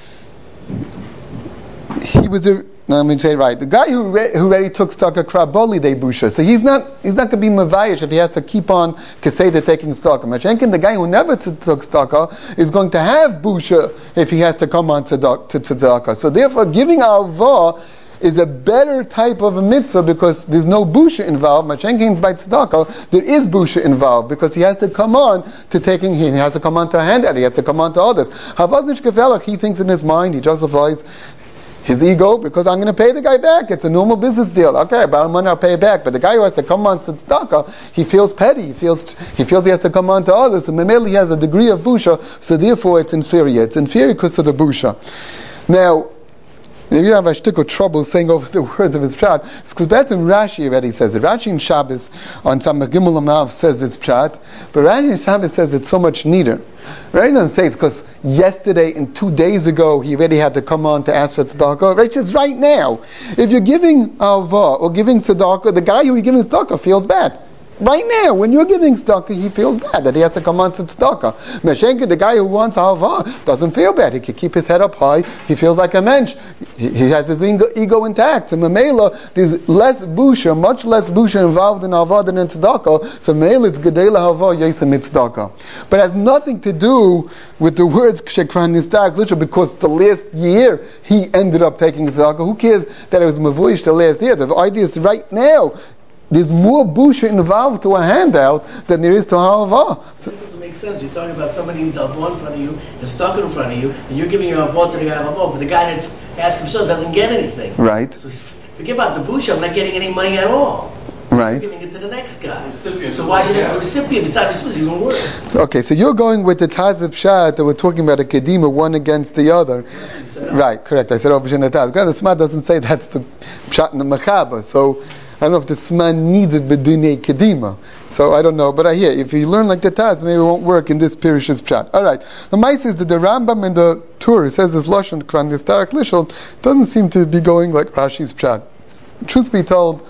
he was a No, I'm going to say right. The guy who re- who already took tzedakah kraboli de busha, so he's not he's not going to be mavayish if he has to keep on keseda taking tzedakah. Machenkin, the guy who never t- took tzedakah, is going to have busha if he has to come on to tzedakah. So therefore, giving alva is a better type of a mitzvah because there's no busha involved. Machenkin by tzedakah, there is busha involved because he has to come on to taking he has to come on to a handout. He has to come on to others. Havaznish kevelach, he thinks in his mind, he justifies his ego, because I'm going to pay the guy back. It's a normal business deal. Okay, about money, I'll pay back. But the guy who has to come on to tzedakah, he feels petty. He feels he feels he has to come on to others. And Memeli has a degree of busha, so therefore it's inferior. It's inferior because of the busha. Now, if you have a shtick of trouble saying over the words of his pshat, it's because that's when Rashi already says it. Rashi in Shabbos on Samach Gimel Amav says this pshat, but Rashi in Shabbos says it's so much neater. Rashi doesn't say it's because yesterday and two days ago he already had to come on to ask for tzedakah. Rashi says right now, if you're giving alva or giving tzedakah, the guy who you're giving tzedakah feels bad. Right now, when you're giving tzedakah, he feels bad that he has to come on to tzedakah. Meshenka, the guy who wants halva, doesn't feel bad. He can keep his head up high. He feels like a mensch. He, he has his ego, ego intact. And Mamela, there's less busha, much less busha involved in halva than in tzedakah. So Mamela, it's gedela halva yesem tzedakah. But it has nothing to do with the words shekran nistarach lishol, because the last year he ended up taking tzedakah. Who cares that it was mavuish the last year? The idea is right now. There's more busha involved to a handout than there is to halva. So, it doesn't make sense. You're talking about somebody who needs halva in front of you, the stuck in front of you, and you're giving your halva to the guy halva, but the guy that's asking for something doesn't get anything. Right. So he's, forget about the busha. I'm not getting any money at all. Right. I'm giving it to the next guy. Recipient. So why should the recipient, besides the recipient, even worse? Okay, so you're going with the Taz of Pshat that we're talking about a kedima, one against the other. Right, correct. I said over Shem Taz. The Sma doesn't say that's the Pshat and the Mechaba, so I don't know if the Sma needs it b'dinei kedima. So I don't know, but I hear if you learn like the Taz, maybe it won't work in this Pirish's Pshat. All right. The Mice is that the Rambam in the Tur says this Lashon Kran Nistarach Lishol doesn't seem to be going like Rashi's Pshat. Truth be told,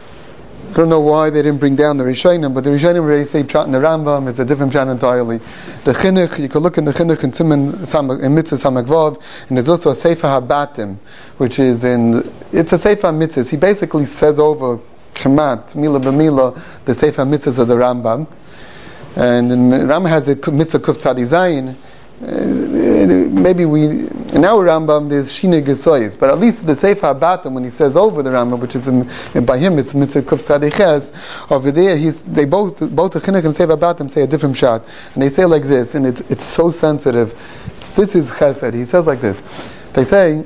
I don't know why they didn't bring down the Rishonim, but the Rishonim already say Pshat in the Rambam. It's a different Pshat entirely. The Chinuch, you can look in the Chinuch in Siman in Mitzvah Samak Vav, and there's also a Sefer HaBatim, which is in, it's a Sefer HaMitzvahs. He basically says over Kemat, Mila B'Mila, the Sefer HaMitzvahs of the Rambam. And then Rambam has a Mitzvah Kuf Tzadi Zayin. Uh, maybe we in our Rambam there's Shine Gesoyis, but at least the Sefer HaBatim when he says over the Rambam, which is in, in, by him it's Mitzvah Kuf Tzadi Ches, over there he's they both both the Chinuch and Sefer HaBatim say a different shot, and they say like this, and it's it's so sensitive. It's, this is Chesed. He says like this. They say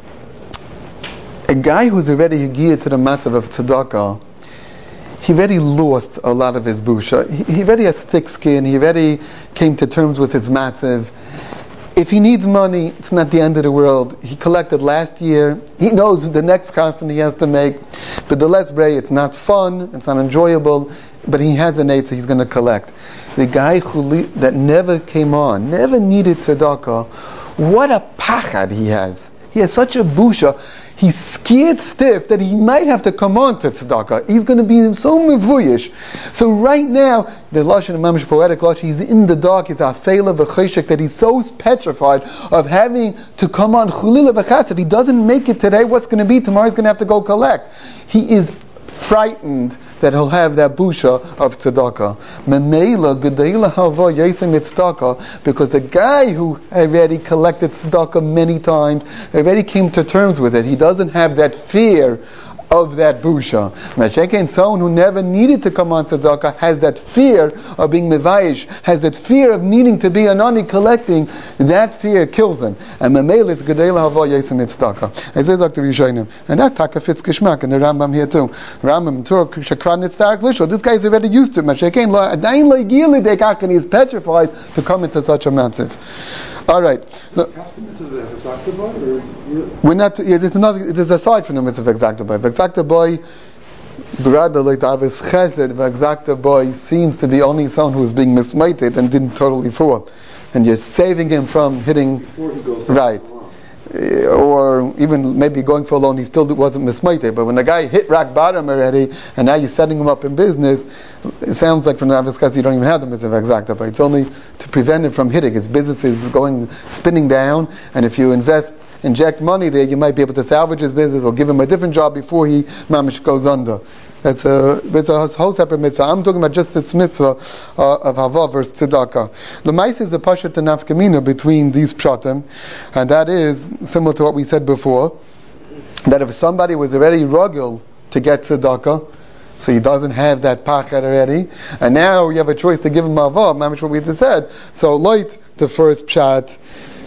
a guy who's already geared to the matzav of tzedakah, he already lost a lot of his busha. He, he already has thick skin. He already came to terms with his matzav. If he needs money, it's not the end of the world. He collected last year. He knows the next constant he has to make. But the less bray, it's not fun, it's not enjoyable, but he has an eight, so he's going to collect. The guy who le- that never came on, never needed tzedakah, what a pachad he has. He has such a busha. He's scared stiff that he might have to come on to tzedakah. He's going to be so mevuyish. So right now, the lashon mamish poetic lashon, he's in the dark. He's afela v'cheshek that he's so petrified of having to come on chulila v'chatz. If he doesn't make it today, what's going to be tomorrow? He's going to have to go collect. He is frightened that he'll have that busha of tzedakah. Memela gedaila hava yesem tzedakah, because the guy who already collected tzedakah many times already came to terms with it. He doesn't have that fear of that busha. Mashiach, someone who never needed to come on tzedakah has that fear of being mevayish, has that fear of needing to be an ani collecting. That fear kills him. And memel it's gedela hava yesem tzedakah. As is Doctor Yishayim, and that taka fits kishmak in the Rambam here too. Rambam Tur shakran nitzdark lishol. This guy's already used to it. Mashiach lo adayin lo yigili dekach, and he's petrified to come into such a matziv. All right. Look, we're not. It is another. It is aside from the mitzvah of exacta boy. Exacta boy, brother like Davis Chesed. Exacta boy seems to be only someone who is being mismated and didn't totally fall, and you're saving him from hitting. Before he goes right. Or even maybe going for a loan, he still wasn't mismated. But when the guy hit rock bottom already, and now you're setting him up in business, it sounds like from the Avis you don't even have the mitzvah exacta, but it's only to prevent him from hitting. His business is going spinning down, and if you invest, inject money there, you might be able to salvage his business or give him a different job before he mamish goes under. That's a, it's a whole separate mitzvah. I'm talking about just its mitzvah uh, of Hava versus Tzedakah. The Maisa is a pashat and nafkamina between these pshatim, and that is similar to what we said before, that if somebody was already rugil to get Tzedakah, so he doesn't have that pachet already, and now you have a choice to give him Hava, mamish what we just said. So, light the first pshat,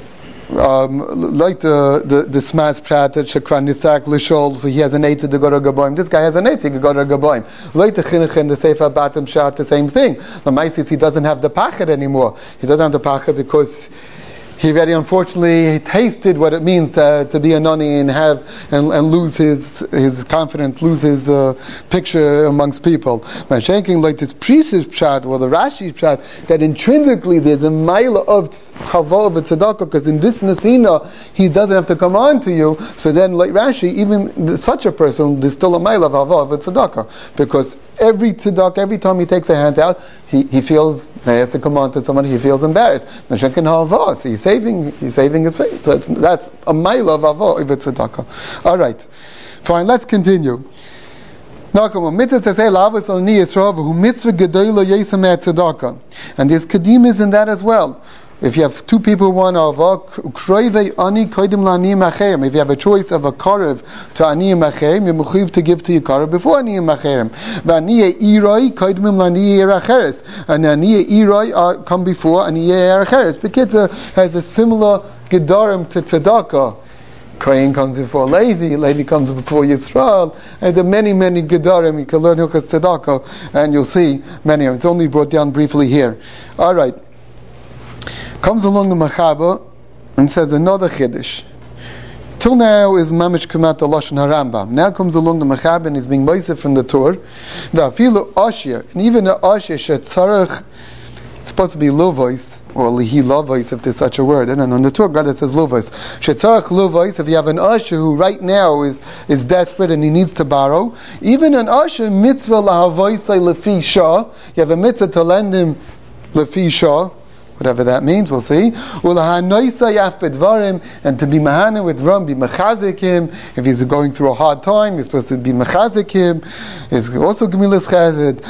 Um, like the the the smas prat shakran nitzak lishol, so he has an eight to go to gaboim. This guy has an eight to go to gaboim. Like the chinuch and the sefer batim shat, the same thing. The ma'asis, he doesn't have the pachet anymore. He doesn't have the pachet because he very unfortunately tasted what it means uh, to be a nani and have and, and lose his his confidence, lose his uh, picture amongst people. By shaking like this previous pshat or the Rashi pshat, that intrinsically there's a mila of hava of tzedakah, because in this nasina he doesn't have to come on to you. So then, like Rashi, even such a person, there's still a mila of hava of tzedakah, because every tzedakah, every time he takes a hand out, he, he feels he has to come on to somebody. He feels embarrassed. Mashiach hava, so he's saving, he's saving his faith. So it's, that's a mile of avo if it's tzedakah. All right, fine. Let's continue. Nakamu mitzvah says, "Hey, lavas al ni Yisrael who mitzvah gedola yesam tzedakah," and there's kedimas in that as well. If you have two people, one of a kroive ani kodim la'aniyim acherim. If you have a choice of a karev to aniyim acherim, you're mechuyev to give to your karev before aniyim acherim. V'aniyeh iroi kodim la'aniyeh acheres, and aniyeh iroi come before aniyeh acheres. Bekitza has a similar gedarim to tzedakah. Kohen comes before Levi, Levi comes before Yisrael, and there are many, many gedarim. You can learn Hilchos Tzedakah, and you'll see many of them. It's only brought down briefly here. All right. Comes along the Machaba and says another chiddush. Till now is mamish kamat lashon harambam. Now comes along the Machaba and he's being moisef from the Torah. Va'afilu ashir, and even the ashir shetzarech, it's supposed to be low voice, or lihi low voice if there's such a word. And on the Torah, God it says low voice. Shetzarech low voice. If you have an usher who right now is is desperate and he needs to borrow, even an usher mitzvah lahavoisai lefi shah. You have a mitzvah to lend him lefi shah. Whatever that means, we'll see. And to be mahana with Ram, be mechazik him. If he's going through a hard time, you're supposed to be mechazik him. It's also gemilas chesed.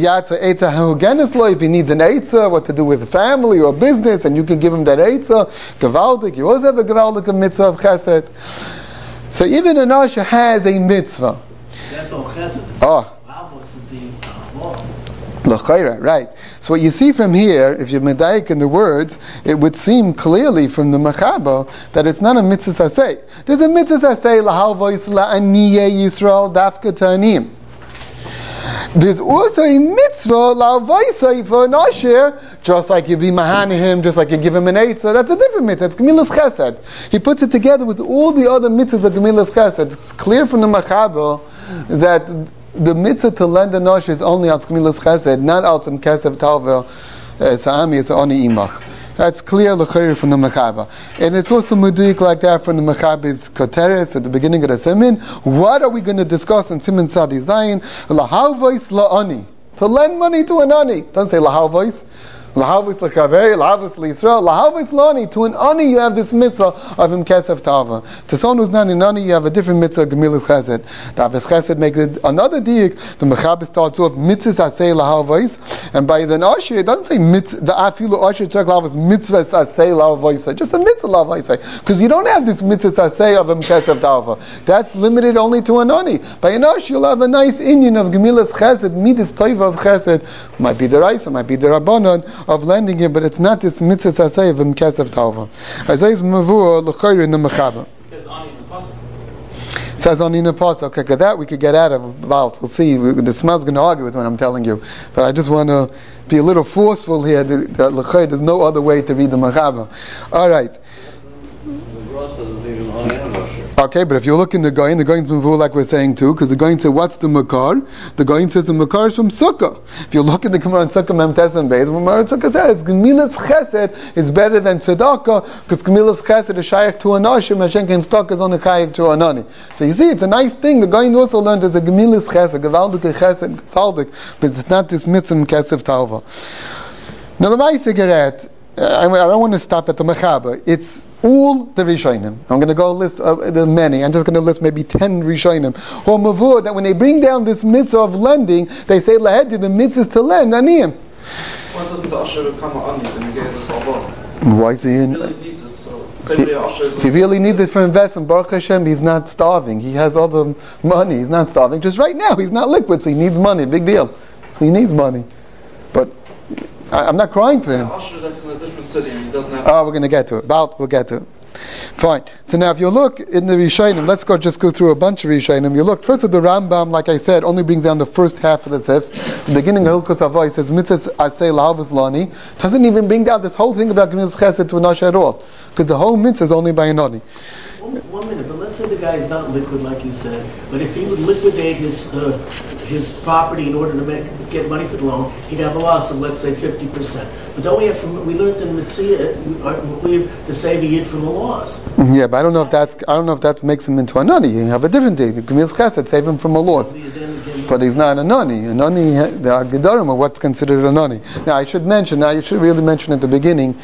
If he needs an eitzah, what to do with family or business, and you can give him that eitzah. Gevaldik, you also have a gevaldik mitzvah of chesed. So even an usher has a mitzvah. That's all chesed. Oh. Avos is the law. L'chayra, right. So what you see from here, if you're medayik in the words, it would seem clearly from the Machaba that it's not a mitzvah saseh. There's a mitzvah saseh, l'halvois la'aniyeh Yisrael dafka ta'anim. There's also a mitzvah, la'avaisai, for an usher, just like you be mahani him, just like you give him an eitzah. That's a different mitzvah. It's gemilas chesed. He puts it together with all the other mitzvahs of gemilas chesed. It's clear from the Machaber that the mitzvah to lend an usher is only al gemilas chesed, not al tzim kesef talvel sa'ami, it's oni imach. That's clear l'chayr from the Mechaber. And it's also meduyik like that from the Mechaber's Koteres at the beginning of the Siman. What are we going to discuss in Siman Tzadi Zayin? Lahavos la'ani. To lend money to an ani. Don't say lahavos. Lahavos l'chaveri, lahavos l'Yisrael, lahavos la'ani. To an ani you have this mitzvah of him kesef tava. To someone who's not an ani you have a different mitzvah, gemilas chesed. Davis chesed makes it another diik. The Mechaber starts off mitzvahs asay lahavos, and by the usher it doesn't say mitzvah. The afilu usher tzarich lahavos mitzvahs asay lahavos. Just a mitzvah lahavos, because you don't have this mitzvah asay of him kesef tava. That's limited only to an ani. By an usher you'll have a nice inyan of gemilas chesed, midas toiva of chesed. Might be the raisa, might be the rabbanon of lending it, but it's not this mitzvah sasay of him kesef talva. Azayis mavur l'chayr in the Mechaber. It says ani in the pasuk. It says ani in the pasuk. Okay, okay, that we could get out of about. We'll see. We, the Sma's going to argue with what I'm telling you, but I just want to be a little forceful here. That, that l'chayr, there's no other way to read the Mechaber. All right. Okay, but if you look in the Goyin, the Goyin Mavur, like we're saying too, because the Goyin says, what's the Makar? The Goyin says the Makar is from Sukkah. If you look in the Gemara in Sukkah Mem Tesem Beis, Gemara Sukkah says Gemilas Chesed is better than Tzedakah, because Gemilas Chesed is shaykh to an Ashim, Hashem Ken Tzedakah is only shaykh to an Ani. So you see, it's a nice thing. The Goyin also learned there's a Gemilas Chesed, Gevaldik Chesed, Gevaldik, but it's not this mitzvah Kesef Talva. Now the Ma'aseh Geret, I don't want to stop at the Mechaber. It's all the Rishonim. I'm going to go list uh, the many. I'm just going to list maybe ten Rishonim. Or Mavur, that when they bring down this mitzvah of lending, they say, Lahedi, the mitzvah is to lend, Aniyim. Why doesn't the usher become an ani when he gave us all? Why is he in? He really needs it, so same way usher is. He really needs it for investment. Baruch Hashem, he's not starving. He has other money. He's not starving. Just right now, he's not liquid, so he needs money. Big deal. So he needs money. But I, I'm not crying for him. The usher that's in a different city and he doesn't have. Oh, we're going to get to it. About, we'll get to it. Fine. So now if you look in the Rishonim, let's go just go through a bunch of Rishonim. You look, first of the Rambam, like I said, only brings down the first half of the Sif. The beginning of Hilkos Avos says, Mitzvahs Asay Lahavos Lani. Doesn't even bring down this whole thing about Gemilas Chesed to an Asher at all. Because the whole mitzvah is only by an Ani. One, one minute, but let's say the guy is not liquid, like you said. But if he would liquidate his uh, his property in order to make get money for the loan, he'd have a loss of, let's say, fifty percent. But don't we have from we learned in Mitzvah to save a yid from a loss? Yeah, but I don't know if that's I don't know if that makes him into a nani. You have a different thing. The Gemilas Chesed save him from a loss, but he's not a nani. A nani, the Gedarim are what's considered a nani. Now I should mention. Now you should really mention at the beginning.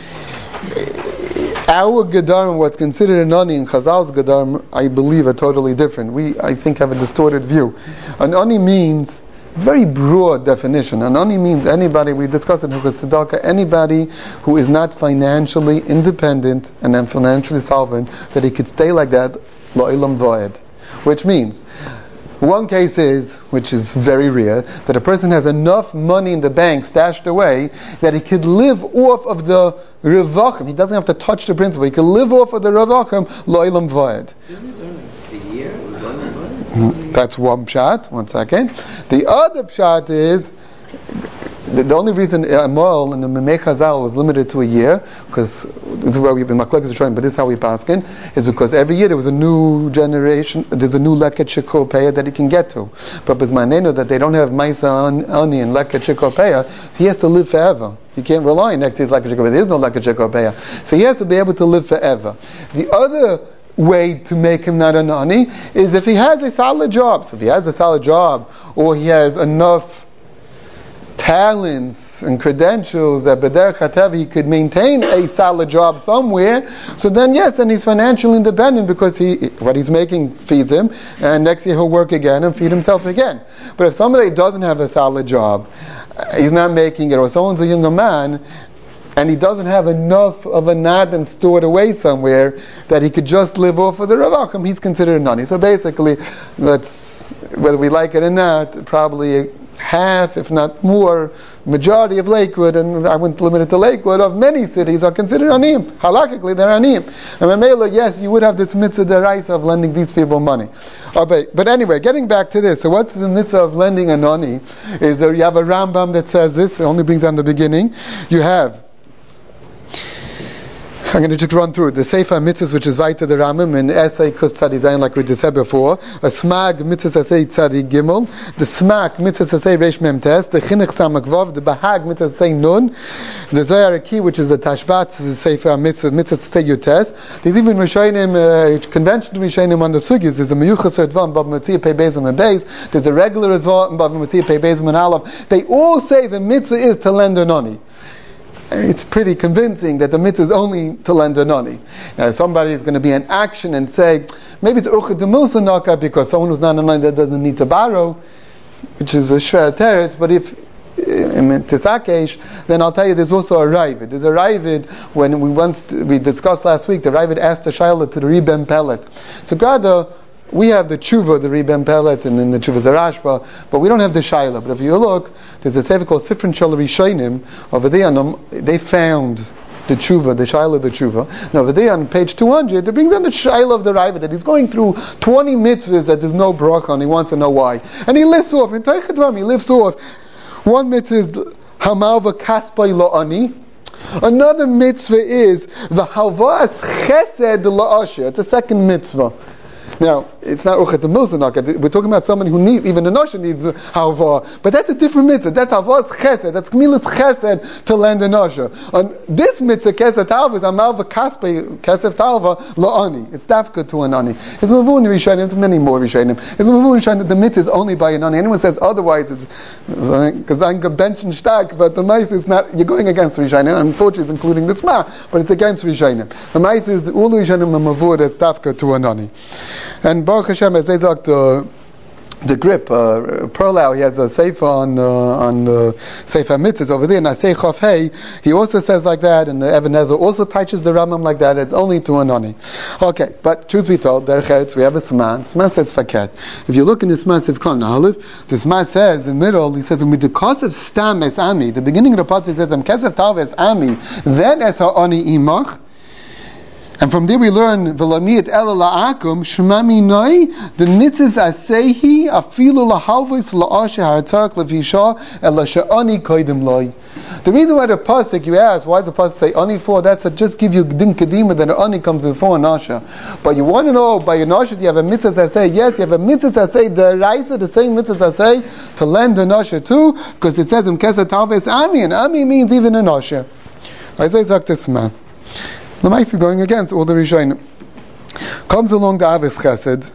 Our Gedarim, what's considered an ani, and Chazal's Gedarim, I believe, are totally different. We, I think, have a distorted view. An ani means very broad definition. An ani means anybody, we discussed in Hilchos Tzedakah, anybody who is not financially independent and then financially solvent, that he could stay like that, la'ilam va'ed. Which means, one case is, which is very rare, that a person has enough money in the bank stashed away that he could live off of the revachim. He doesn't have to touch the principal. He can live off of the revachim, lo'ilam va'ed. That's one pshat. One second. The other pshat is the, the only reason Amal in the Memei Chazal was limited to a year, because this is where we've been Machlokes Rishonim, but this is how we paskin, is because every year there was a new generation, there's a new leket shikol peya that he can get to. But Bismanenu that they don't have Maisa Ani and leket shikol peya, he has to live forever. He can't rely on next year's leket shikol peya. There is no leket shikol peya, so he has to be able to live forever. The other way to make him not an ani is if he has a solid job. So if he has a solid job, or he has enough talents and credentials that B'derech HaTeva he could maintain a solid job somewhere, so then yes, then he's financially independent because he what he's making feeds him, and next year he'll work again and feed himself again. But if somebody doesn't have a solid job, he's not making it, or someone's a younger man, and he doesn't have enough of a nadan stored away somewhere that he could just live off of the ravachim, he's considered a nani. So basically, let's, whether we like it or not, probably half, if not more, majority of Lakewood, and I wouldn't limit it to Lakewood, of many cities are considered aniyim. Halachically, they're aniyim. And Mamela, yes, you would have this mitzvah deraisa of lending these people money. Okay, but anyway, getting back to this, so what's the mitzvah of lending an ani? Is there, you have a Rambam that says this, it only brings down the beginning. You have I'm going to just run through it. The Sefer Mitzvahs, which is Vaita the Ramim, and Esay Kuf Tzadi Zayin, like we just said before. A Smag Mitzvah Sasei Tzadi Gimel. The Smak Mitzvah Sasei Reish Mem Tes. The Chinuch Samak Vav. The Bahag Mitzvah Sasei Nun. The Zohar Aki, which is the Tashbat, the Sefer Mitzvah Mitzvah Sasei Yutes. There's even Rishonim, uh, conventional Rishonim on the Sugis. There's a Meyuchas Erdvam, Bav Mitzvah Pei Bezim and Beis. There's a regular Erdvam, Bav Mitzvah Pei Bezim and Aleph. They all say the mitzvah is to lend an ani. It's pretty convincing that the mitzvah is only to lend an ani. Now, somebody is going to be in action and say, maybe it's urcha de milsa naka because someone who's not an ani that doesn't need to borrow, which is a shver teretz. But if in tisakesh, then I'll tell you there's also a ravid. There's a ravid when we once we discussed last week. The ravid asked the shaila to the ribem pellet. So Grada, we have the tshuva, the Ribem Pellet, and then the tshuva Zarashba, but we don't have the shaila. But if you look, there's a sefer called Sifrin Shal Rishonim. Over there, on, they found the tshuva, the shaila, the tshuva. Now over there on page two hundred, it brings down the shaila of the Ravid that he's going through twenty mitzvahs that there's no bracha, and he wants to know why. And he lists off in Teichad Dvarim. He lists off one mitzvah is Hamalva Kaspay La'ani. Another mitzvah is the Halvas Chesed La'asher. It's a second mitzvah. Now, it's not Urchat Milzanaka. We're talking about somebody who needs, even the Nosha needs Halva. But that's a different mitzvah. That's Halva's Chesed. That's Gemilas Chesed to lend a Nosha. On this mitzvah, Kesef Talva, is Amalva Kaspe, Kesef Talva, La'ani. It's Dafka to an Ani. It's Mavun Rishonim, it's many more Rishonim. It's Mavun Rishonim that the mitzvah is only by an Ani. Anyone says otherwise, it's because I'm a bench and stack, but the mice is not, you're going against Rishonim. Unfortunately, it's including the Tzma, but it's against Rishonim. The mice is all Rishonim and Mavur that's Dafka to an Ani. And Baruch Hashem, as they talk to the grip, uh, Perlau, he has a sefer on uh, on the Sefer Mitzvahs over there. And I say Chav Hey, he also says like that, and the Even HaEzer also teaches the Rambam like that. It's only to an ani. Okay, but truth be told, Derech Eretz, we have a Sman. Sman says Fakert. If you look in the Sman Sivkon Aleph, the Sman says in the middle, he says with the cause of Stam es Ami. The beginning of the part he says Am Kesef Talva es Ami. Then es Ha'ani Imach. And from there we learn V'lamiyat ela la'akum shmami noi the mitzvahs asehi afilu lahalvos la'asher haratzarek levisha ela she'ani koidim loy. The reason why the pasuk, you ask, why does the pasuk say ani for? That's to just give you din kedima that an ani comes before an asher. But you want to know by an asher, do you have a mitzvah aseh? Yes, you have a mitzvah aseh. The raisa, the same mitzvah aseh to lend an asher too, because it says in Kesef Talva ami, and ami means even an asher. Isaiah sagt this man. The mice is going against all the Rishonim. Comes along the Avis Chesed.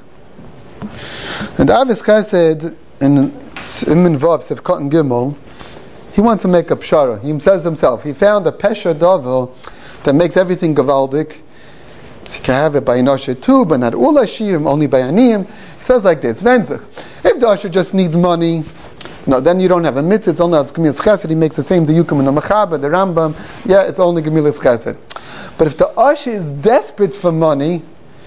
And the Avis Chesed, in in Minvav, Sefkat and Gimel, he wants to make a pshara. He says himself, he found a Pesha Dovel that makes everything Gavaldik. So you can have it by an Asher too, but not all Ashirim, only by Aniyim. He says like this, Venzach. If the Asher just needs money, no, then you don't have a mitzvah, it's only Gemilas Chesed. He makes the same the Yukim and the Mechaber, the Rambam. Yeah, it's only Gemilas Chesed. But if the Asher is desperate for money,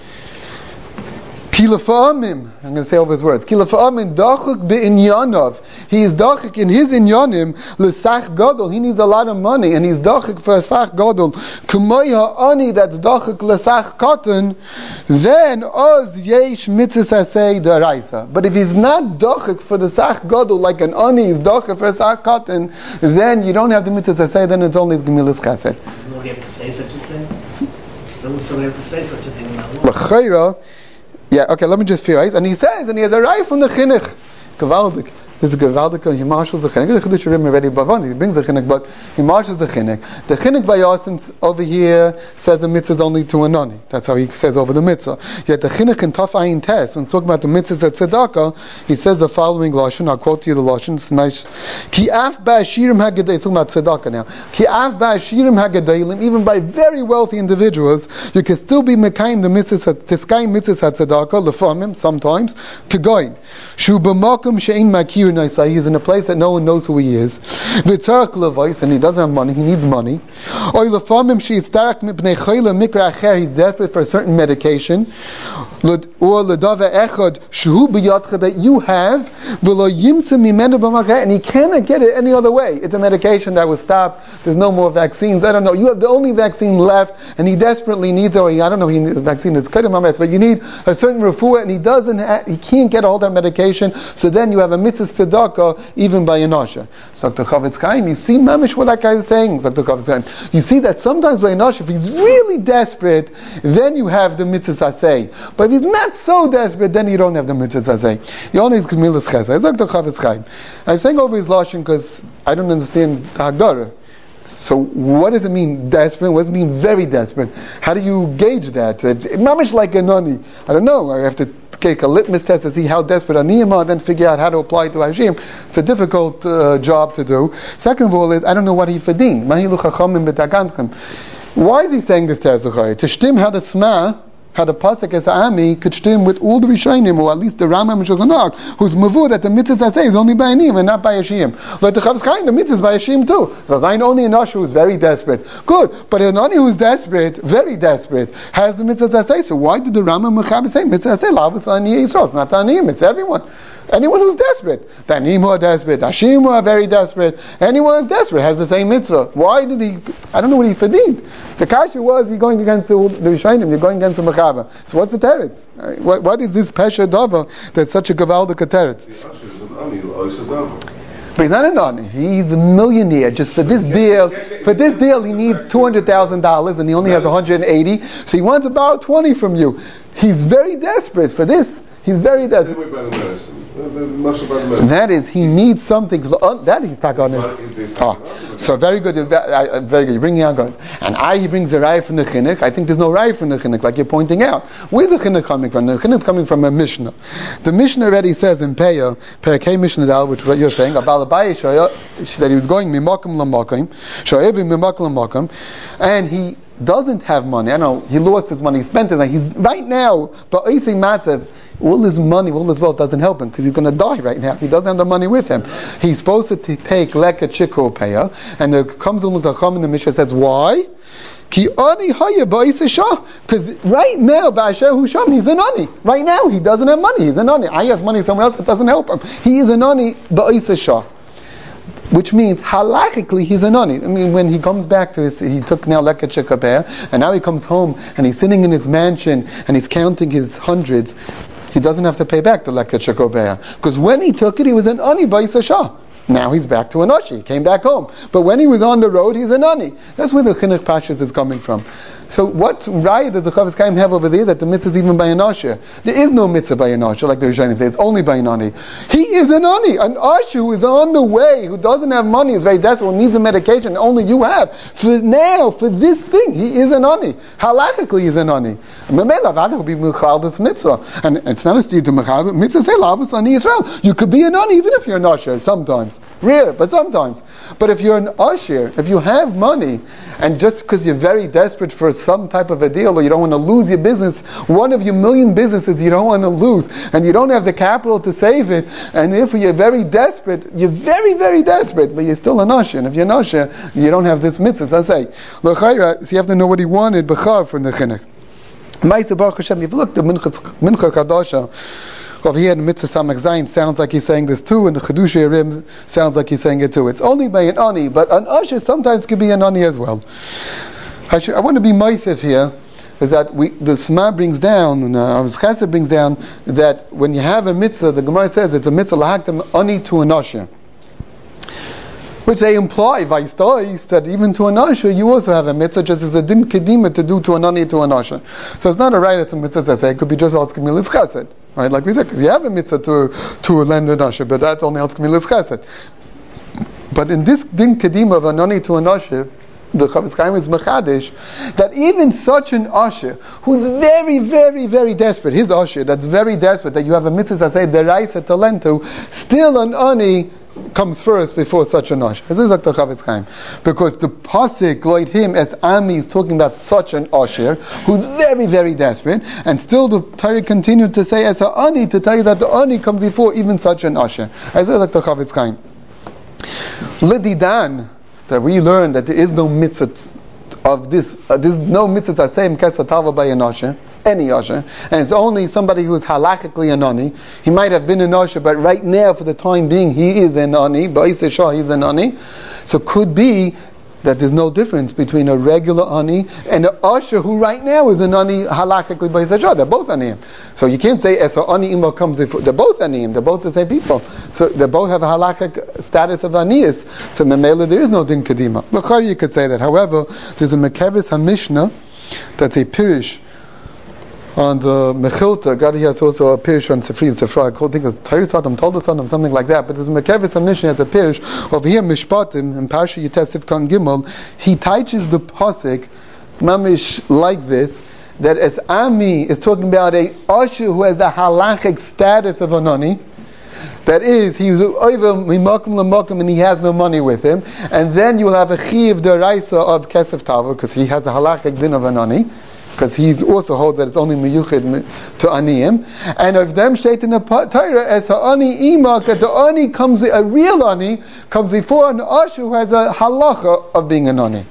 Kila fa'amim, I'm going to say over his words, Kila fa'amim dachuk be'inyanov. He is dachuk in his inyanim, l'sach gadol. He needs a lot of money, and he's dachuk for a sach gadol. K'may ha'ani, that's dachuk l'sach katan, then oz yesh mitzvah aseh daraisa. But if he's not dachuk for the sach gadol, like an ani is dachuk for a sach katan, then you don't have the mitzvah aseh, then it's only his gemilas chesed. Doesn't nobody have to say such a thing? Doesn't somebody have to say such a thing in that law? L'chayra, yeah, okay, let me just theorize. And he says, and he has a right from the chinuch. Gavaldik. This is Gavaldik, he marshals the chinuch. The Chedush Rim already bavandi, he brings the chinuch, but he marshals the chinuch. The chinuch by Yasin over here says the mitzvah is only to a nani. That's how he says over the mitzvah. Yet the chinuch in Taf Ayin Tes, when he's talking about the mitzvahs at tzedakah, he says the following lashon. I'll quote to you the lashon. It's nice. Ki af ba'ashirim hagedayim. Talking about tzedakah now. Ki af ba'ashirim hagedayim. Even by very wealthy individuals, you can still be mekayim the mitzvahs, tiskayim mitzvahs at tzedakah lefamim sometimes. Kegoyin shu b'makom she'in makir Ir Naisai, he's in a place that no one knows who he is. V'tzarach levois, and he doesn't have money, he needs money. Or lefamim sheyitztarach mipnei chayla mikra acher, he's desperate for a certain medication. Or ledava echad shehu b'yadcha, that you have, v'lo yimsa mimenu b'makeh, and he cannot get it any other way. It's a medication that will stop. There's no more vaccines. I don't know. You have the only vaccine left, and he desperately needs it. Or he, I don't know. He needs a vaccine. It's kedem hametz, but you need a certain refuah, and he doesn't. Ha- he can't get all that medication. So then you have a mitzvah tzedakah even by a nasha. So Doctor Chavetz Chaim, you see, mamish, what that guy was saying. Doctor Chavetz Chaim, you see that sometimes by a nasha, if he's really desperate, then you have the mitzvah asay. But if he's not so desperate, then you don't have the mitzvah asay. You only have gemilas chesed. Doctor Chavetz Chaim, I'm saying over his lashon because I don't understand the Haggadah. So what does it mean desperate? What does it mean very desperate? How do you gauge that? Mamish like a nani. I don't know. I have to take a litmus test to see how desperate aniyim are, then figure out how to apply it to Hashim. It's a difficult uh, job to do. Second of all is, I don't know what he fadin. Why is he saying this Terzachai? To shtim how the sma, how the pasuk as Ami could stem with all the Rishonim, or at least the Rambam and Shulchan Aruch, who's mavur that the mitzvah say is only by Anim and not by Yashim. Like the Chavetz Chaim, the mitzvah is by Yashim too. So I know only an Asher who's very desperate. Good, but an Ani who's desperate, very desperate, has the mitzvah say. So why did the Rambam Mechaber say mitzvah say lavus Ani Yisrael? It's not Anim, it's everyone. Anyone who's desperate. The Anim who are desperate, Hashim who are very desperate. Anyone who's desperate has the same mitzvah. Why did he? I don't know what he fadid. The kasha was he going against the, the Rishonim, you're going against the Mechaber. So what's the teretz? What, what is this pesha dava that's such a gavaldik teretz? But he's not an ani. He's a millionaire. Just for this deal, for this deal, he needs two hundred thousand dollars, and he only has one hundred and eighty. So he wants about twenty from you. He's very desperate for this. He's very desperate. And that is, he needs something. That he's talking on it. Oh, so very good, very good. You bring the argument, and I he brings a raya from the chinuch. I think there's no raya from the chinuch, like you're pointing out. Where's the chinuch coming from? The chinuch coming from a mishnah. The mishnah already says in Peah, Perkei Mishnah Dal, which is what you're saying, about that he was going mimakim lamakim, shoyevim mimakim lamakim, and he doesn't have money. I know he lost his money, he spent his money. He's right now, but Ising Matzev, all his money, all his wealth doesn't help him because he's going to die right now. He doesn't have the money with him. He's supposed to t- take leka chiko peya, and there comes along the Chacham in the Mishnah says, why? Ki ani haya ba'isha, because right now ba'asher husham he's an ani. Right now he doesn't have money. He's an ani. I has money somewhere else. It doesn't help him. He is an ani ba'isha. Which means halachically he's an ani. I mean, when he comes back to his, he took now leka chikabeh, and now he comes home and he's sitting in his mansion and he's counting his hundreds. He doesn't have to pay back the leka chikabeh because when he took it, he was an ani ba'isha. Now he's back to an ashi. He came back home. But when he was on the road, he's an ani. That's where the chinuch pashas is coming from. So what raya does the Chavetz Chaim have over there that the mitzvah is even by an asher? There is no mitzvah by an asher, like the Rishonim say. It's only by an ani. He is an ani. An asher who is on the way, who doesn't have money, is very desperate, needs a medication, only you have. For now, for this thing, he is an ani. Halachically, he's an ani. And it's not a steer to mechal. Mitzvah say, lavus ani Yisrael. You could be an ani even if you're an asher, sometimes. Rare, but sometimes. But if you're an asher, if you have money, and just because you're very desperate for some type of a deal, or you don't want to lose your business, one of your million businesses you don't want to lose, and you don't have the capital to save it, and if you're very desperate, you're very, very desperate, but you're still an asher, and if you're an asher, you don't have this mitzvah. So I say, l'chayra, so you have to know what he wanted, b'char, from the chinuch. Ma'aseh Baruch Hashem, you've looked at Mincha Chadasha, over here in Mitzvah Samach Zayin sounds like he's saying this too, and the Chiddushei HaRim sounds like he's saying it too. It's only by an ani, but an asher sometimes can be an ani as well. I, should, I want to be Meisef here, is that we, the Sma brings down, and uh, Chesed brings down, that when you have a mitzvah, the Gemara says it's a mitzvah lahaktam ani to an asher. Which they imply, Vaistois, that even to an asher you also have a mitzvah, just as a din kedima to do to an ani to an asher. So it's not a right, it's a mitzvah that say, it could be just asking milas chesed. Right, like we said, because you have a mitzvah to to lend an asher, but that's only asking milas chesed. But in this din kedima of an ani to an asher, the Chavetz Chaim is mechadish that even such an asher who's very, very, very desperate, his asher that's very desperate, that you have a mitzvah that say deraisa to lend to, still an ani comes first before such an Osher. Because the Pasuk, like him, as Ami is talking about such an Osher, who's very, very desperate, and still the Torah continued to say as a Ani, to tell you that the Ani comes before even such an Osher. Lididan, that we learn that there is no mitzvah of this, uh, there's no mitzvah same kesatava by an Osher, any Osher, and it's only somebody who is halachically an Ani. He might have been an Osher, but right now, for the time being, he is an Ani. Ba'iseh Shah, he's an Ani. So could be that there's no difference between a regular Ani and an Osher who right now is an Ani halachically Ba'iseh Shah. They're both Aniyim. So you can't say as an Ani Ima comes before. They're both Aniyim. They're both the same people. So they both have a halachic status of Aniyas. So Memela, there is no Din Kadima. L'chari, you could say that. However, there's a Mekevis HaMishnah that's a Pirish on the Mechilta. God, he has also a Pirish on Sefri and Sefra. I think it's Tyrus Adam told us on them, something like that. But there's a Mekevis HaMishnah as a Pirish. Over here, Mishpatim, in Parsha Yitesif Kan Gimel, he teaches the Pasuk, Mamish, like this, that as Ami is talking about a Osher who has the halachic status of an Ani. That is, he's over mimakim lamakim and he has no money with him. And then you'll have a chiv deraisa of kesef tava, because he has a halachic din of an Ani. Because he also holds that it's only miyuchid to aniyim, and of them state in the Torah as a ani imak that the ani comes, a real ani comes before an Osher who has a halacha of being an ani.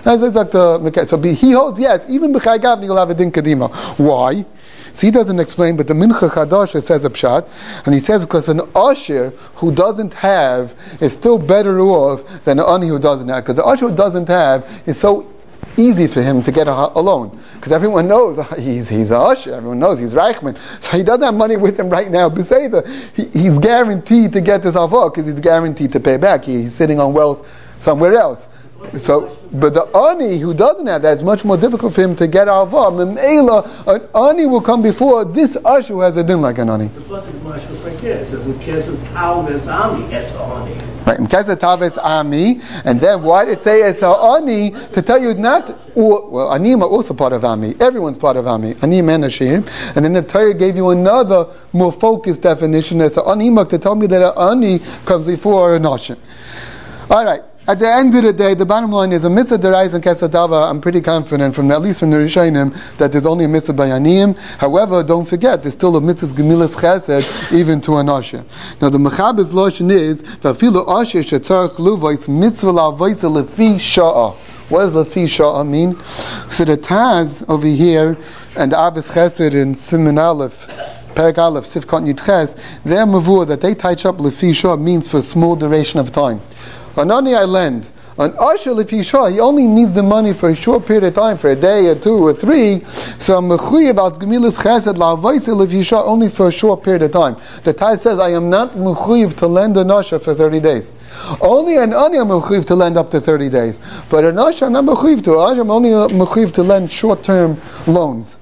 So he holds yes, even b'chai gavni you'll have a din kadima. Why? So he doesn't explain, but the Mincha Chadash says a pshat, and he says because an Osher who doesn't have is still better off than an ani who doesn't have, because the Osher who doesn't have is so easy for him to get a, a loan, because everyone knows he's he's a Osher, everyone knows he's Reichman, so he doesn't have money with him right now. B'seida, he, he's guaranteed to get this Avah because he's guaranteed to pay back. He, he's sitting on wealth somewhere else. So, but the Ani who doesn't have that, it's much more difficult for him to get Avah. Memela, an Ani will come before this Osher who has a din like an Ani. The pasuk Mashal Fakir says "Mkesu Talves Ami Es Ani." Right, Mkesu Talves Ami, and then why did it say Es Ani to tell you not? Or, well, Anim are also part of Ami. Everyone's part of Ami. Anim and Ashir, and then the Torah gave you another more focused definition as Animak to tell me that an Ani comes before an Osher. All right. At the end of the day, the bottom line is a mitzvah derais and kesatava. I'm pretty confident, from at least from the Rishonim, that there's only a mitzvah by aniyim. However, don't forget, there's still a mitzvah gemilas chesed even to an Osher. Now, the mechaber's lotion is vafilu Osher shetzarich luvos mitzvah la'avoisa lefi sha'a. What does lefi sha'a mean? So the Taz over here and the Avis Chesed in Siman Aleph, Perek Aleph, Sifkot Yitches, their mavur that they touch up lefi sha'a means for a small duration of time. An Ani I lend. An Osher if he shah, he only needs the money for a short period of time, for a day or two or three. So I'm mechuyev al gemilas chesed la'avaisel if he shah only for a short period of time. The Taz says I am not mechuyev to lend an Osher for thirty days. Only an Ani I'm mechuyev to lend up to thirty days. But an Osher I'm not mechuyev to. I'm only mechuyev to lend short-term loans.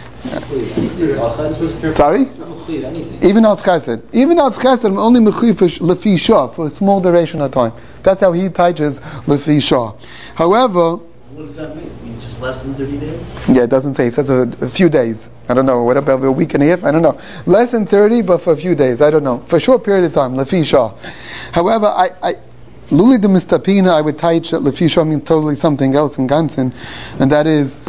Sorry? Even as chesed. Even as chesed, I'm only mechuyev lefi shah for a small duration of time. That's how he teaches lefi shah. However, what does that mean? mean just less than thirty days? Yeah, it doesn't say. It says a, a few days. I don't know. What about a week and a half? I don't know. Less than thirty, but for a few days. I don't know. For a short period of time, lefi shah. However, I. I Luli de mistapina, I would teach that lefi shah means totally something else in Gansen, and that is,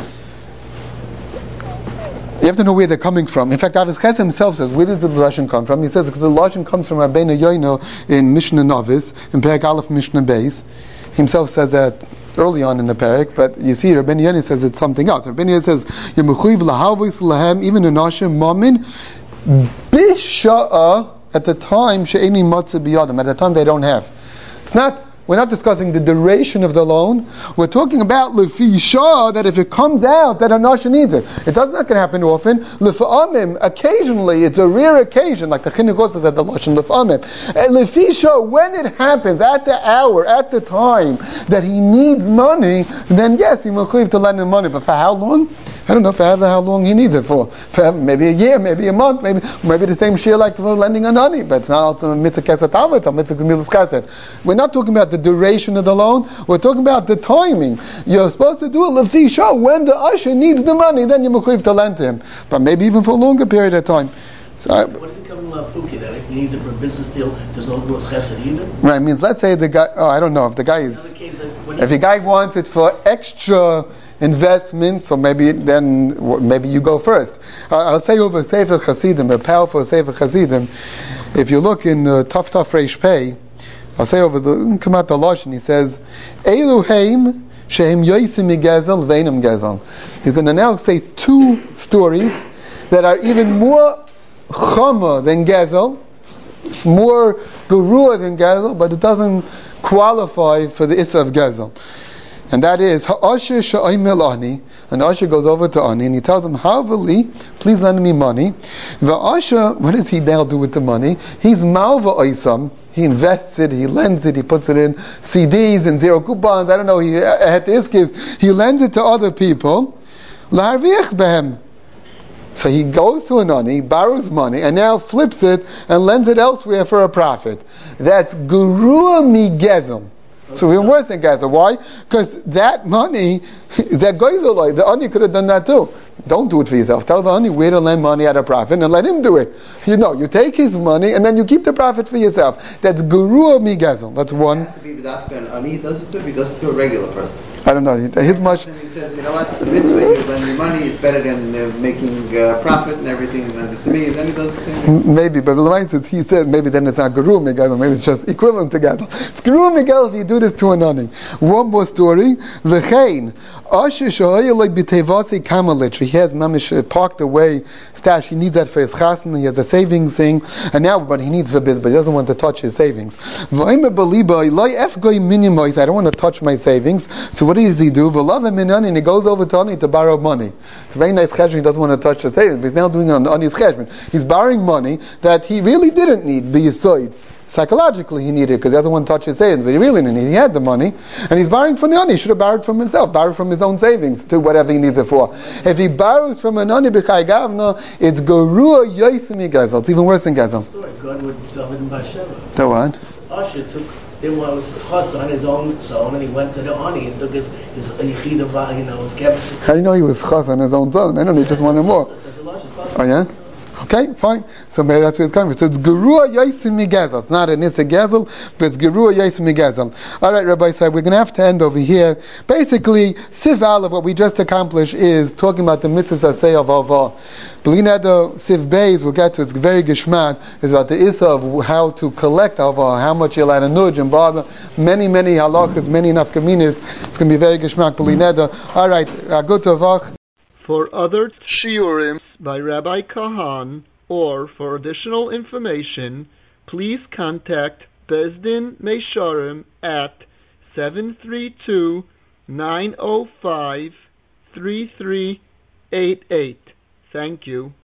you have to know where they're coming from. In fact, Avis Chesed himself says, where does the Lashon come from? He says, because the Lashon comes from Rabbeinu Yoino in Mishnah Novis, in Perek Aleph Mishnah Beis. Himself says that early on in the Perek, but you see, Rabbeinu Yoino says it's something else. Rabbeinu Yoino says, Yemechuiv lahavos lahem, even in Nashim Mamin, Bisha'a, at the time, She'eni Matzah Biyadam, at the time they don't have. It's not, we're not discussing the duration of the loan. We're talking about lefi shah, that if it comes out that a nasha needs it. It does not going to happen often. Lefa'amim, occasionally, it's a rare occasion, like the Chinuch also said the lashon lefa'amim. Lefi shah, when it happens, at the hour, at the time that he needs money, then yes, he will have to lend him money. But for how long? I don't know for how long he needs it for. For maybe a year, maybe a month, maybe maybe the same share like for lending a nani, but it's not also a mitzvah kesat, it's a mitzvah gemilas chesed. We're not talking about the duration of the loan. We're talking about the timing. You're supposed to do it lefi shah when the usher needs the money, then you're mechuyev to lend to him. But maybe even for a longer period of time. So, what does it come from Fuki then? he needs it for a business deal, there's no Gvulas Chesed either? Right, means let's say the guy, oh, I don't know, if the guy is, Case that when if the guy wants it for extra investments, so maybe then, w- maybe you go first. Uh, I'll say over Sefer Chassidim, a powerful Sefer Chassidim, if you look in uh, Taf Taf Reish Pei, I'll say over the, come out the Lashon, he says, Eluheim shehem yoisim migezel veinam gezel. He's going to now say two stories that are even more chama than gezel, it's more gerua than gezel, but it doesn't qualify for the issa of gezel. And that is, Ha'asher sha'aymel ani, and Asher goes over to Ani, and he tells him, Havali, please lend me money. Va'asher, what does he now do with the money? He's malva oisam, he invests it, he lends it, he puts it in C Ds and zero coupons, I don't know, he had to ask his, he lends it to other people, la'arviach behem. So he goes to an ani, borrows money, and now flips it and lends it elsewhere for a profit. That's gerua migezel. So even worse than Gaza. Why? Because that money, that Gezel, the Ani could have done that too. Don't do it for yourself. Tell the Ani where to lend money at a profit and let him do it. You know, you take his money and then you keep the profit for yourself. That's Gerua migezel. That's one. It has to be B'dafka and Ani does it to, he does it to a regular person. I don't know. His much. And he says, you know what, it's a mitzvah, you lend me money, it's better than uh, making uh, profit and everything, lend it to me, and then he does the same thing. Maybe, but the says he said maybe then it's not Geru Miguel, maybe it's just equivalent to Gadol. It's Geru Miguel if you do this to a nani. One more story. V'chein Asher shoyeloi b'tevasi kamalich. He has mamish parked away stash. He needs that for his chasen. He has a savings thing, and now but he needs for biz, but he doesn't want to touch his savings. V'ayme beliba loy efgoy minimois. I don't want to touch my savings. So what does he do? V'love minani, and he goes over to Ani to borrow money. It's a very nice cheshbon. He doesn't want to touch the savings, but he's now doing it on the Ani's cheshbon. He's borrowing money that he really didn't need. Be yisoid. Psychologically, he needed it because he doesn't want to touch his savings, but he really didn't need it. He had the money, and he's borrowing from the Ani. He should have borrowed from himself, borrowed from his own savings to whatever he needs it for. If he borrows from an Ani b'chai gavna, it's gerua yoisimi gezel. It's even worse than gezel. story, God with David and Bathsheba. The what? Asher took, didn't want was chas on his own zone, and he went to the Ani and took his his yichida, you know, his kevis. How do you know he was chas on his own zone? I don't know, he just wanted more. Oh yeah? Okay, fine. So maybe that's where it's coming from. So it's Gerua Yaisim Migezel. It's not an Issa Gezel, but it's Gerua Yaisim Migezel. All right, Rabbi said we're going to have to end over here. Basically, Siv Aleph, what we just accomplished is talking about the mitzvahs asay of Avah. B'lineda Siv Beis, we'll get to, it's very geshmak, is about the Issa of how to collect Avah, how much you'll add a nudge and bother. Many, many halachas, many nafkaminas. It's going to be very geshmak, B'lineda. All right, Agut Avach. For other shiurim by Rabbi Kahan, or for additional information, please contact Bezdin Meisharim at seven three two, nine zero five, three three eight eight. Thank you.